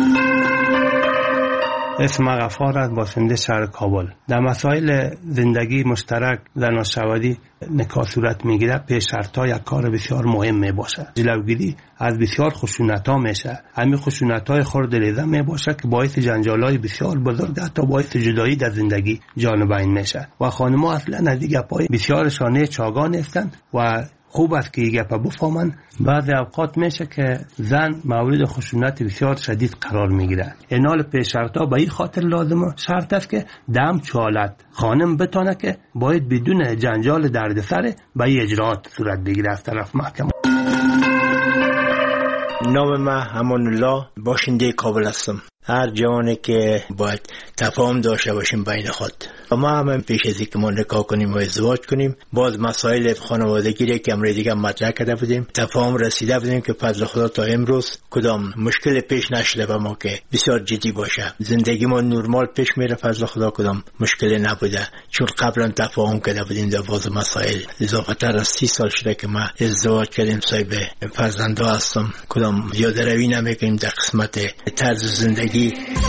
اسم غفار است، باشنده شهر کابل. در مسائل زندگی مشترک زن و شوهری نکاح صورت میگیره، پیش شرط‌ها یک کار بسیار مهم می باشه. جلوگیری از بسیار خشونت‌ها میشه. همین خشونت‌های خرد ریزه می باشه که باعث جنجال‌های بسیار بزرگ حتی باعث جدایی در زندگی جانبین میشه و خانم‌ها اصلا از دیگه پای بسیار شانه چاگان هستند و خوب است که این گپ بفهمن. بعضی اوقات میشه که زن مورد خشونت بسیار شدید قرار میگیره. اینال پیش شرطا به این خاطر لازمه شرط است که دم چالت خانم بتونه که باید بدون جنجال دردسر به این اجراات صورت بگیره از طرف محکمه. نام من امان الله، باشنده کابل هستم. هر جوانی که باید تفاهم داشته باشیم بین خود. ما هم پیش از اینکه ما نکاح کنیم و ازدواج کنیم باز مسائل خانوادگی که امروز دیگه مطرح کرده بودیم، تفاهم رسیده بودیم که فضل خدا تا امروز کدام مشکل پیش نشده به ما که بسیار جدی باشه. زندگی ما نرمال پیش میره، فضل خدا کدام مشکلی نبوده، چون قبلا تفاهم کرده بودیم در باز مسائل. اضافه تر از سی سال شده که ما ازدواج کردیم، صاحب فرزنده هستم، کدام زیاده روی نمیکنیم در قسمت طرز زندگی.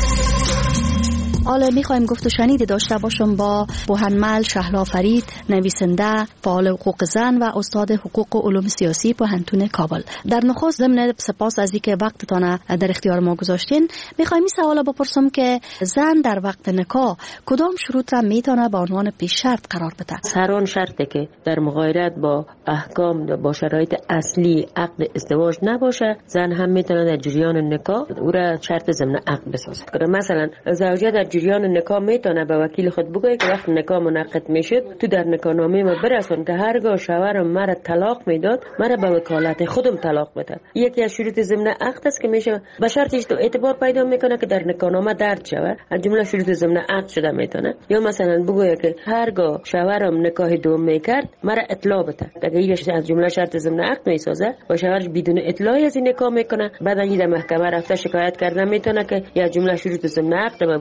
حالا میخوایم گفت و شنید داشته باشم با بوهنمل شهلا فرید، نویسنده، فعال حقوق زن و استاد حقوق و علوم سیاسی پوهنتون کابل. در نخست ضمن سپاس از اینکه وقتتان در اختیار ما گذاشتین، میخوایم این سوال بپرسم که زن در وقت نکاح کدام شروط را میتونه به عنوان پیش شرط قرار بده؟ هر آن شرطی که در مغایرت با احکام با شرایط اصلی عقد ازدواج نباشه، زن هم میتونه در جریان نکاح او را شرط ضمن عقد بسازه. مثلا زوجه در جریان نکاح میتونه به وکیل خود بگه که وقت نکاح منعقد میشد تو در نکاحنامه ما برسون که هرگاه شوهرم مرا طلاق میداد مرا به وکالت خودم طلاق بده. یکی از شروط ضمن عقد است که میشه به شرطش تو اعتبار پیدا میکنه که در نکاحنامه درج شود، از جمله شروط ضمن عقد شده میتونه. یا مثلا بگه که هرگاه شوهرم نکاح دوم میکرد مرا اطلاع بده، دیگه از جمله شرط ضمن عقد میسازه و شوهرش بدون اطلاعی از این نکاح میکنه، بعد این در محکمه رفته شکایت کرده میتونه که یا جمله شروط ضمن عقد ما بود. لازم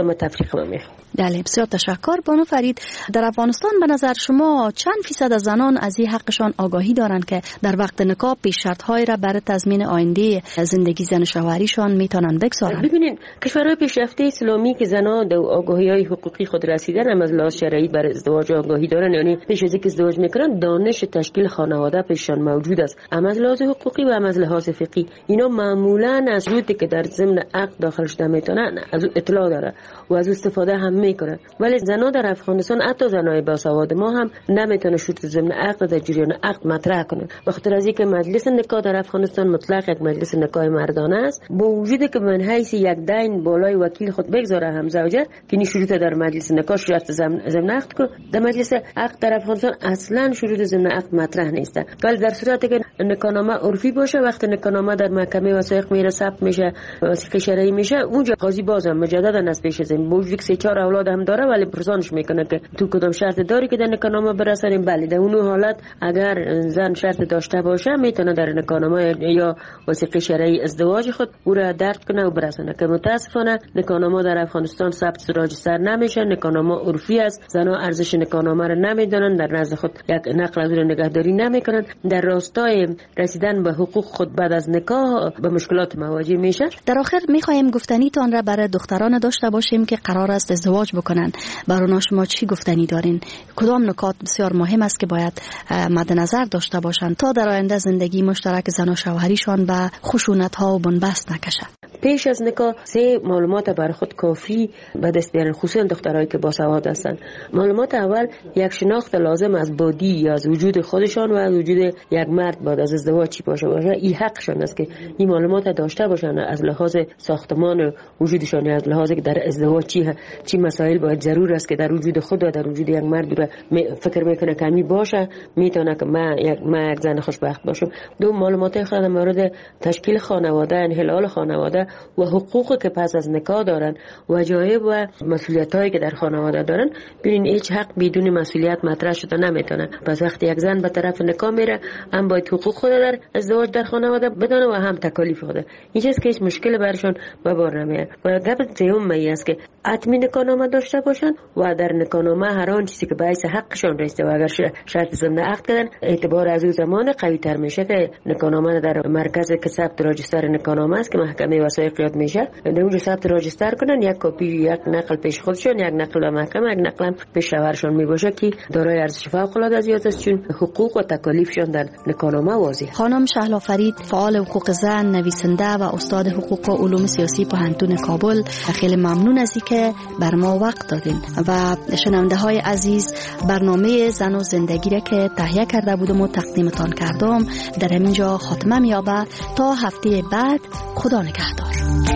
اما تفریق ما میخوام. بله بسیار تشکر بانو فرید. در افغانستان به نظر شما چند فیصد از زنان از این حقشان آگاهی دارند که در وقت نکاح پیش شرط‌های را برای تضمین آینده زندگی زن و شوهریشان میتونن بگذارند؟ ببینید کشورهای پیشرفته اسلامی که زنان در آگاهی‌های حقوقی خود رسیدن هم از لحاظ شرعی بر ازدواج آگاهی دارن، یعنی پیش از اینکه ازدواج میکنن دانش تشکیل خانواده پیششان موجود است، هم از لحاظ حقوقی و هم از لحاظ فقهی. اینا معمولا از شروطی که در ضمن عقد داخلش نمیتونن از اطلاع داره و از استفاده هم میکنن. ولی زنان در افغانستان حتی زنای باسواد ما هم نمیتونه شروط ضمن عقد در جریان عقد مطرح کنه، بخاطر از اینکه مجلس نکاح در افغانستان مطلق یک مجلس نکاح مردانه است، با وجودی که من حیث یک دین بالای وکیل خود بگذاره هم زوجه که این شروط در مجلس نکاح شرط ضمن عقد کنه، در مجلس عقد در افغانستان اصلا شروط ضمن عقد مطرح نیست. ولی در صورتی که نکاحنامه عرفی باشه، وقتی نکاحنامه در محکمه وثایق میره ثبت میشه، وثیقه شرعی میشه، اونجا قاضی بازم مجددا از پیش زمین با وجودی که سه چهار اولاد هم داره ولی پرسانش میکنه که تو کدام شرط داری که در نکاحنامه برسونیم. بله در اون حالت اگر زن شرط داشته باشه میتونه در نکاحنامه یا وثیقه شرعی ازدواج خود او را درج کنه و برسونه، که متاسفانه نکاحنامه در افغانستان ثبت راجستر نمیشه. نکاحنامه عرفی است، زنها ارزش نکاحنامه را نمیدونن، در نزد خود یک نقل از اون نگهداری نمیکنن، در راستای رسیدن به حقوق خود بعد از نکاح به مشکلات مواجه میشه. در آخر میخوایم گفتنیتان را برای دختران داشته باشیم که قرار است ازدواج بکنن. برای شما چی گفتنی دارین؟ کدام نکات بسیار مهم است که باید مد نظر داشته باشند تا در آینده زندگی مشترک زن و شوهریشان به خشونت ها و بنبست نکشه؟ پیش از نکاح سه معلومات بر خود کافی به دست بیارن، خصوصا دخترایی که باسواد هستند. معلومات اول یک شناخت لازم از بادی یا از وجود خودشان و از وجود یک مرد بعد از ازدواج چی باشه باشه. این حقشان است که این معلومات داشته باشن از لحاظ ساختمان وجودشان یا از لحاظ که در ازدواج چی چی مسائل باید ضرور است که در وجود خود و در وجود یک مرد رو فکر میکنه که می باشه، میتونه که من یک من یک زن خوشبخت باشم. دو معلومات خود در مورد تشکیل خانواده، انحلال خانواده و حقوقی که پس از نکاح دارن، وجایب و مسئولیتایی که در خانواده دارن. ببین هیچ حق بدون مسئولیت مطرح شده نمیتونه. پس وقتی یک زن به طرف نکاح میره، هم باید حقوق خود در ازدواج در خانواده بدونه و هم تکالیف خود. این چیز که هیچ مشکل برشون به بار نمیاره. و گپ سوم می است که حتمی نکاحنامه داشته باشن و در نکاحنامه هر آن چیزی که باعث حقشون رسیده و اگر شرط ضمن عقد کردن، اعتبار از اون زمان قوی تر میشه که نکاحنامه در مرکز که ثبت راجستر نکاحنامه است که محکمه وثایق یاد میشه، در اونجا ثبت راجستر کنن، یک کپی یک نقل پیش خودشون، یک نقل به محکمه، یک نقل پیش شوهرشون میباشه که دارای ارزش فوق العاده زیاد است، چون حقوق و تکالیفشون در نکاحنامه واضحه. خانم شهلا فرید، فعال حقوق زن، نویسنده و استاد حقوق و علوم سیاسی پوهنتون کابل، خیلی ممنون از اینکه بر ما وقت دادین و شنونده های عزیز برنامه زن و زندگی را که تهیه کرده بودم و تقدیمتان کردم در همینجا خاتمه میابه. تا هفته بعد، خدا نگهدار.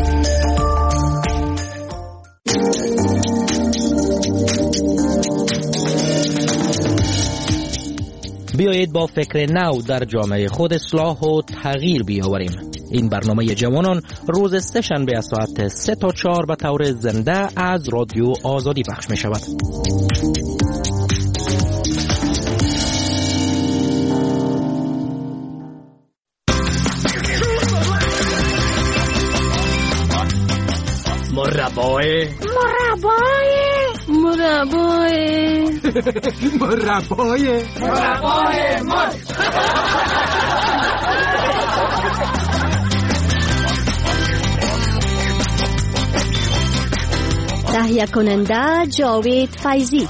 بیایید با فکر نو در جامعه خود اصلاح و تغییر بیاوریم. این برنامه جوانان روز سه شنبه از ساعت سه تا چهار به طور زنده از رادیو آزادی پخش می شود. مربای مربای مربای مربای مربای مرد. تهیه کننده جاوید فیضی.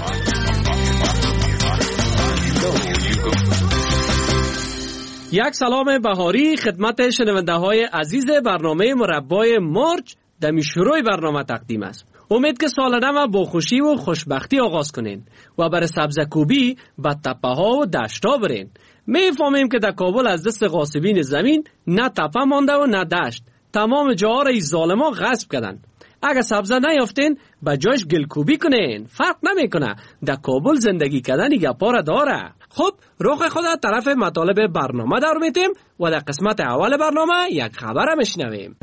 یک سلام بهاری خدمت شنونده های عزیز برنامه مربای مرج. در شروع برنامه تقدیم است. امید که سال نو با خوشی و خوشبختی آغاز کنین و برای سبزکوبی به تپه ها و دشتا برین. میفهمیم که در کابل از دست غاصبین زمین نه تپه مانده و نه دشت. تمام جاها را این ظالما غصب کردن. اگر سبزه نیافتین به جایش گلکوبی کنین، فرق نمیکنه. در کابل زندگی کردن گپا را داره. خب رخ خود طرف مطالب برنامه دار میتیم و در قسمت اول برنامه یک خبر میشنویم.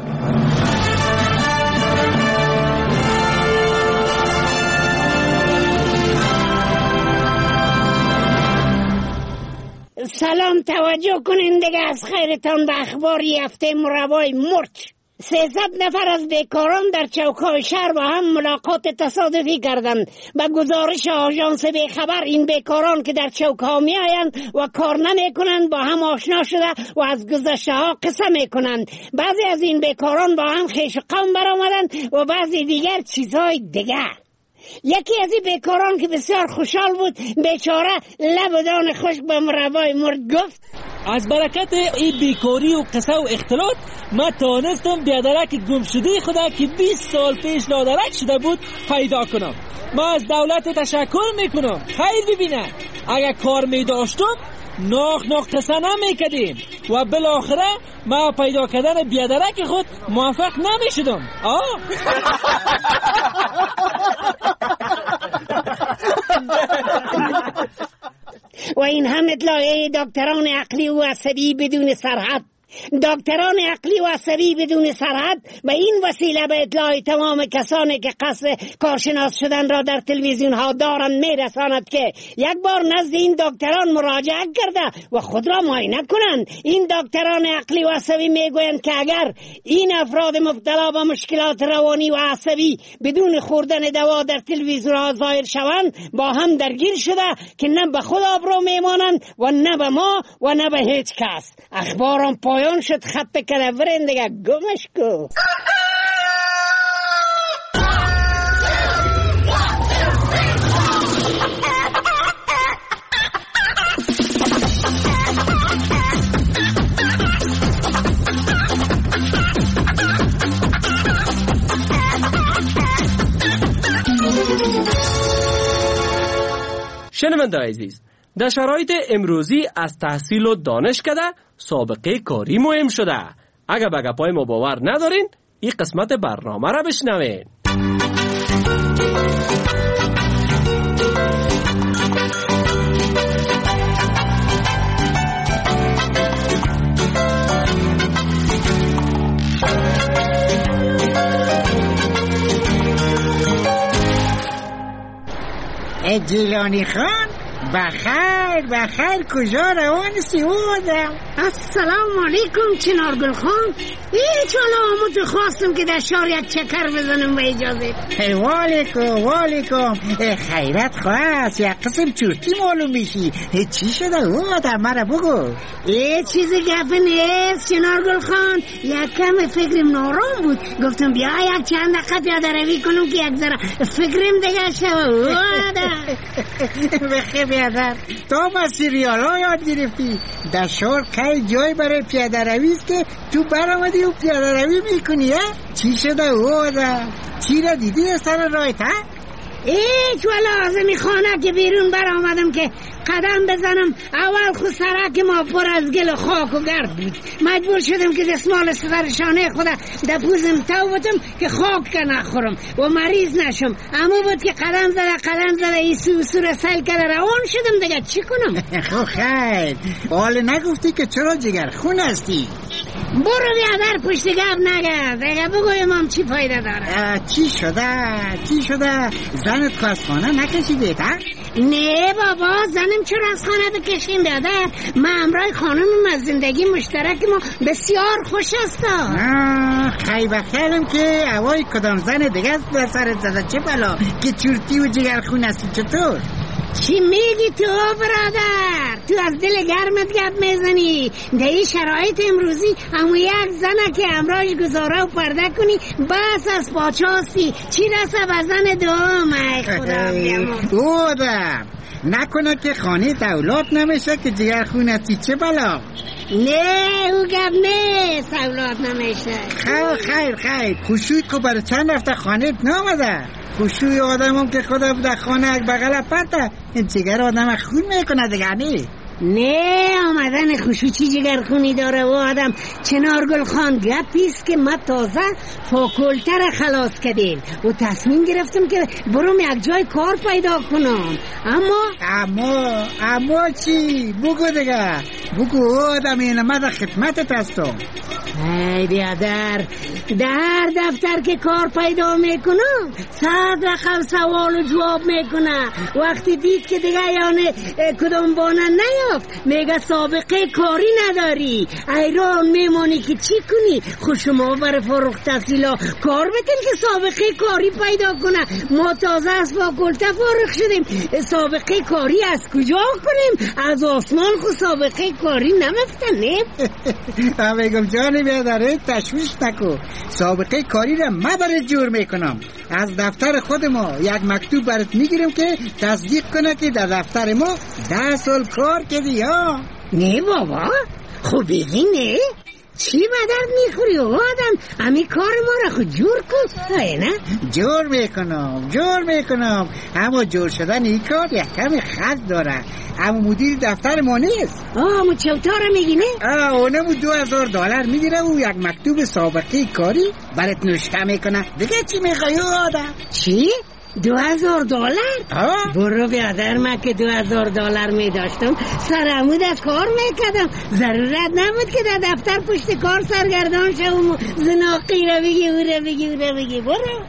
سلام، توجه کنین دیگه از خیرتان به اخبار هفته مربای مرچ. سیصد نفر از بیکاران در چوک‌های شهر با هم ملاقات تصادفی کردند. به گزارش آژانس بیخبر این بیکاران که در چوک‌ها می‌آیند و کار نمی‌کنند با هم آشنا شده و از گذشته‌ها قصه می‌کنند. بعضی از این بیکاران با هم خویش و قوم برآمدند و بعضی دیگر چیزهای دیگر. یکی از این بیکاران که بسیار خوشحال بود بیچاره لب و دهان خشک به مربای مرد گفت از برکت این بیکاری و قصه و اختلاط من توانستم بیادرک گم شده خدا که بیست سال پیش نادرک شده بود پیدا کنم. من از دولت تشکر میکنم. خیر ببینه اگر کار میداشتم ناخ ناخ قصه نمیکدیم و بالاخره ما پیدا کردن بیادرک خود موفق نمیشدم. آه و این هم اطلاعیه دکتران عقلی و عصبی بدون سرحد. دکتران عقلی و عصبی بدون سرحد به این وسیله به اطلاع تمام کسانی که قصد کارشناس شدن را در تلویزیون ها دارند میرساند که یک بار نزد این دکتران مراجعه کرده و خود را معاینه کنند. این دکتران عقلی و عصبی میگویند که اگر این افراد مبتلا به مشکلات روانی و عصبی بدون خوردن دوا در تلویزیون ها ظاهر شوند با هم درگیر شده که نه به خود آبرو میمانند و نه به ما و نه به هیچ کس. اخبارم پایان شد. خط کلورین دیگه گمش کو. شنونده عزیز، در شرایط امروزی از تحصیل و دانش کده سابقه کاری مهم شده. اگر به گپای ما باور ندارین این قسمت برنامه را بشنوین. جیلانی خان بخیر بخیر کجا روانستی بودم؟ السلام علیکم چنارگل خان. هیچ حالا آمد خواستم که در شهر یک چکر بزنم به اجازه. والیکم والیکم. خیرت خواست یک قسم چورتی معلوم میشی. چی شده او آدم مرا بگو. ای چیز گپ نیست چنارگل خان. یک کم فکرم نارام بود. گفتم بیا یک چند دقیقه پیاده روی کنم که یک ذره فکرم دیگه شو. بخیر بیادر تو با سیریال ها یاد گرفتی. در شهر خیلی جای برای پیاده روی است که تو برآمدی و پیاده روی میکنی. چی شده او آدم؟ چی را دیدی از سر راهت؟ هیچ ولی آزمی خانه که بیرون بر آمدم که قدم بزنم اول خود سرک ما پر از گل و خاک و گرد بود. مجبور شدم که دستمال سرشانه خدا در پوزم تو بودم که خاک که نخورم و مریض نشم. اما بود که قدم زده قدم زده ایسو سور سیل کرده روان شدم دیگه چی کنم؟ خب خیر حال نگفتی که چرا جگر خون هستی؟ برو بیادر پشت گپ نگرد دیگه بگویم هم چی فایده داره. چی شده؟ چی شده؟ زنت که از خانه نکشیده تا؟ نه بابا زنم چرا از خانه بکشیم بیادر. من امرای خانمم از زندگی مشترک ما بسیار خوش است. خیلی بخیرم که هوای کدام زن دیگه است به سرت زده. چه بلا که چورتی و جگر خون هستی چطور؟ چی میگی تو برادر؟ تو از دل گرمت گپ میزنی. در این شرایط امروزی همون یک زنه که امراش گزاره و پرده کنی بس از پاچاستی. چی رسه به زن دوم؟ ای خدا بیامون بودم نکنه که خانه اولاد نمیشه که جگر خون هستی. چه بلا؟ نه او گپ نیست اولاد نمیشه. خیر خیر خیر خوشوی که برای چند رفته خانه نامده. خوشوی آدم هم که خدا در خانه بغل پرده این جگر آدم خون میکنه دیگه نه؟ نه آمدن خوشو چی جگر خونی داره و آدم. چنارگل خان گپیست که ما تازه فاکولتر خلاص کردیم و تصمیم گرفتم که برم یک جای کار پیدا کنم. اما اما اما چی؟ بگو دیگه بگو آدم این ما در خدمتت هستم. ای بیادر، در دفتر که کار پیدا میکنم صد رقم سوال و جواب میکنه. وقتی دید که دیگه یعنی کدام بانه نیافت میگه سابقه کاری نداری، ایران میمانی که چی کنی؟ خود شما برای فارغ التحصیلا کار بکن که سابقه کاری پیدا کنه. ما تازه از فاکولته فارغ شدیم، سابقه کاری از کجا کنیم؟ از آسمان خود سابقه کاری نمیفتنه. میگم جان بیادره تشویش نکو، سابقه کاری را ما برات جور میکنم. از دفتر خود ما یک مکتوب برات میگیرم که تصدیق کنه که در دفتر ما ده سال کار کردی. ها نه بابا، خوبی نه؟ چی بدرد میخوری آقا آدم؟ امی کار ما را خود جور کن. نه جور میکنم جور میکنم اما جور شدن این کار یک کم خط داره. اما مدیر دفتر ما نیست. آه مو چوتاره میگی نه؟ آه اونمو دو هزار دلار میگیره و یک مکتوب سابقه کاری برات نوشته میکنه. دیگه چی میخوای آدم؟ چی؟ دو هزار دلار؟ برو بیادر، من که دو هزار دلار می داشتم سرمو در کار میکردم، ضرورت نبود که در دفتر پشت کار سرگردان شوم و زناقی را بگی او را بگی او را بگی. برو.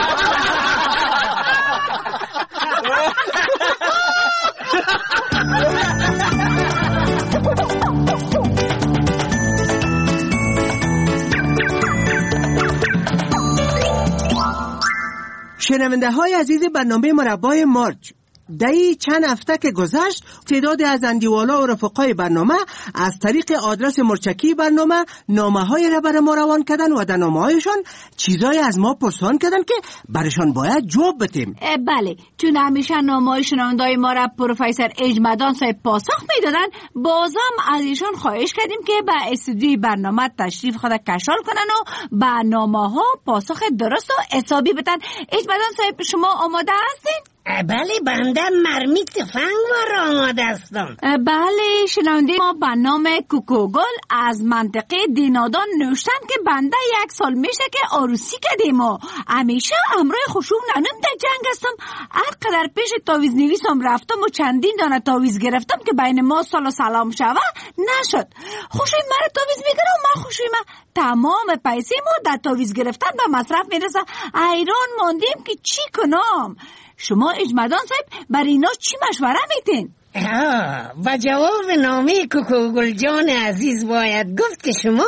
شنونده های عزیز برنامه مربای مارچ، دهی چند هفته که گذشت تعداد از اندیوالا و رفقای برنامه از طریق آدرس مرچکی برنامه نامه های را برای ما روان کردن و در نامه هایشان چیزای از ما پرسان کردن که برشان باید جواب بدیم. بله، چون همیشه نامه های شنونده های ما را پروفسور اجمدان صاحب پاسخ میدادن، بازم از ایشان خواهش کردیم که به استودیوی برنامه تشریف خود کشال کنن و به نامه ها پاسخ درست و حسابی بدن. اجمدان صاحب شما آماده هستین؟ بله، بنده مرمی تفنگ وار آماده هستم. بله، شنونده ما به نام کوکوگل از منطقه دینادان نوشتن که بنده یک سال میشه که عروسی کردیم و همیشه امروی خوشو ننم در جنگ هستم. هر قدر پیش تاویز نویسم رفتم و چندین دانه تاویز گرفتم که بین ما سال و سلام شوه نشد. خوشوی مرا تاویز میگیره و من خوشوی من تمام پیسه ما در تاویز گرفتن به مصرف میرسه. ایران ماندیم که چی کنم؟ شما اجمدان صاحب بر اینا چی مشوره میتین؟ و جواب نامه کوکوگل جان عزیز باید گفت که شما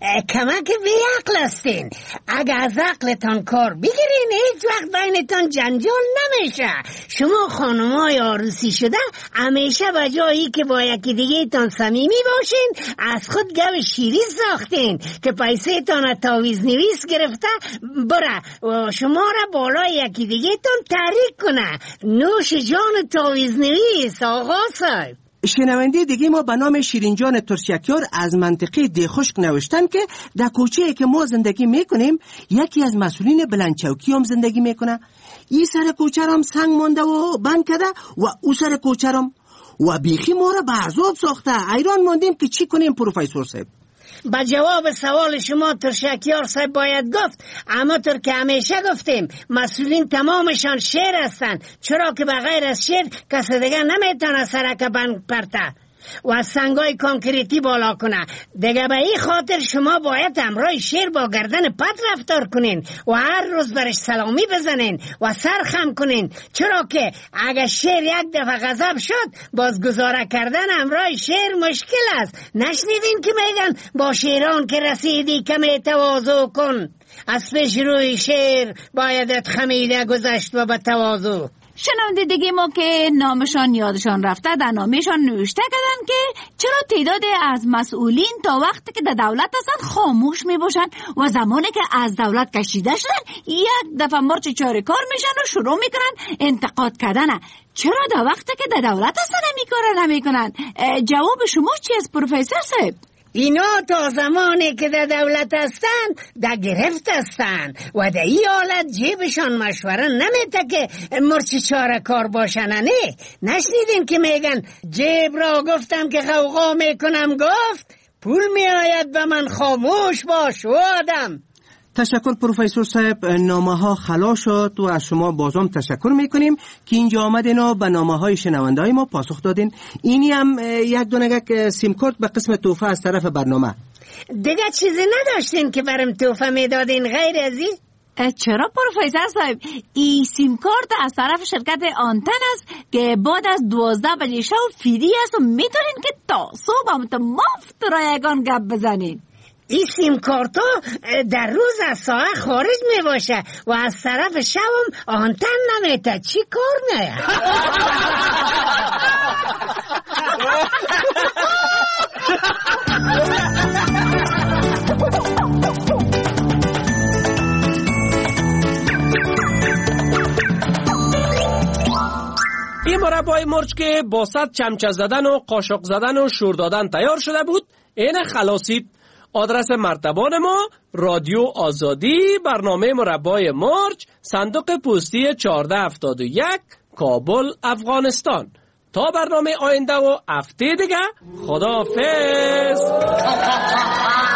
کمک به عقل هستین. اگه از عقلتان کار بگیرین هیچ وقت بینتان جنجال نمیشه. شما خانمای عروسی شده همیشه به جایی که با یکی دیگه تان صمیمی باشین از خود گو شیری ساختین که پیسه تان تاویز نویس گرفته بره و شما را بالای یکی دیگه تان تحریک کنه. نوش جان تاویز نویس آقا صاحب. شنونده دیگه ما به نام شیرینجان ترسیکیار از منطقه دیخشک نوشتن که در کوچه که ما زندگی میکنیم یکی از مسئولین بلندچوکی هم زندگی میکنه. این سر کوچه هم سنگ مانده و بند کرده و او سر کوچه هم و بیخی ما را به عذاب ساخته. ایران ماندیم که چی کنیم پروفسور صاحب؟ با جواب سوال شما ترشکیار صاحب باید گفت اما طور که همیشه گفتیم مسئولین تمامشان شیر هستن، چرا که بغیر از شیر کسی دیگه نمیتونه سرک بند پرته و از سنگای کانکریتی بالا کنه. دیگه به این خاطر شما باید همراه شیر با گردن پت رفتار کنین و هر روز برش سلامی بزنین و سر خم کنین، چرا که اگه شیر یک دفعه غضب شد باز گزاره کردن همراه شیر مشکل است. نشنیدین که میگن با شیران که رسیدی کمی تواضع کن، از پیش روی شیر بایدت خمیده گذشت و به تواضع. شنونده دیگه ما که نامشان یادشان رفته در نامشان نوشته کردن که چرا تعداد از مسئولین تا وقتی که در دولت هستن خاموش می باشن و زمانی که از دولت کشیده شدن یک دفعه مرچ چاره کار میشن و شروع میکنن انتقاد کردن. چرا در وقتی که در دولت هستن نمی کار نمی کنن؟ جواب شما چی است پروفسور صاحب؟ اینا تا زمانی که در دولت هستن در گرفت هستن و در این حالت جیبشان مشوره نمیده که مرچ چاره کار باشن. نه نشنیدین که میگن جیب را گفتم که غوغا میکنم گفت پول میآید به من خاموش باش و آدم. تشکر پروفسور صاحب، نامه ها خلاص شد و از شما بازم تشکر میکنیم که اینجا آمدین و به نامه های شنونده های ما پاسخ دادین. اینی هم یک دونگک سیم کارت به قسم توفه از طرف برنامه. دیگه چیزی نداشتین که برم توفه میدادین غیر از این؟ چرا پروفسور صاحب؟ این سیم کارت از طرف شرکت آنتن است که بعد از دوازده بجه شب فری است و میتونین که تا صبح هم تا مفت رایگان گپ بزنین. این سیم کارت ها در روز از ساعت خارج می باشه و از طرف شب هم آنتن نمیته. چی کار نه؟ این مربای مرچ که با صد چمچه زدن و قاشق زدن و شور دادن تیار شده بود، این خلاصید. آدرس مرتبان ما رادیو آزادی، برنامه مربای مرچ، صندوق پستی چهارده هفتاد و یک، کابل، افغانستان. تا برنامه آینده و هفته دیگه، خداحافظ.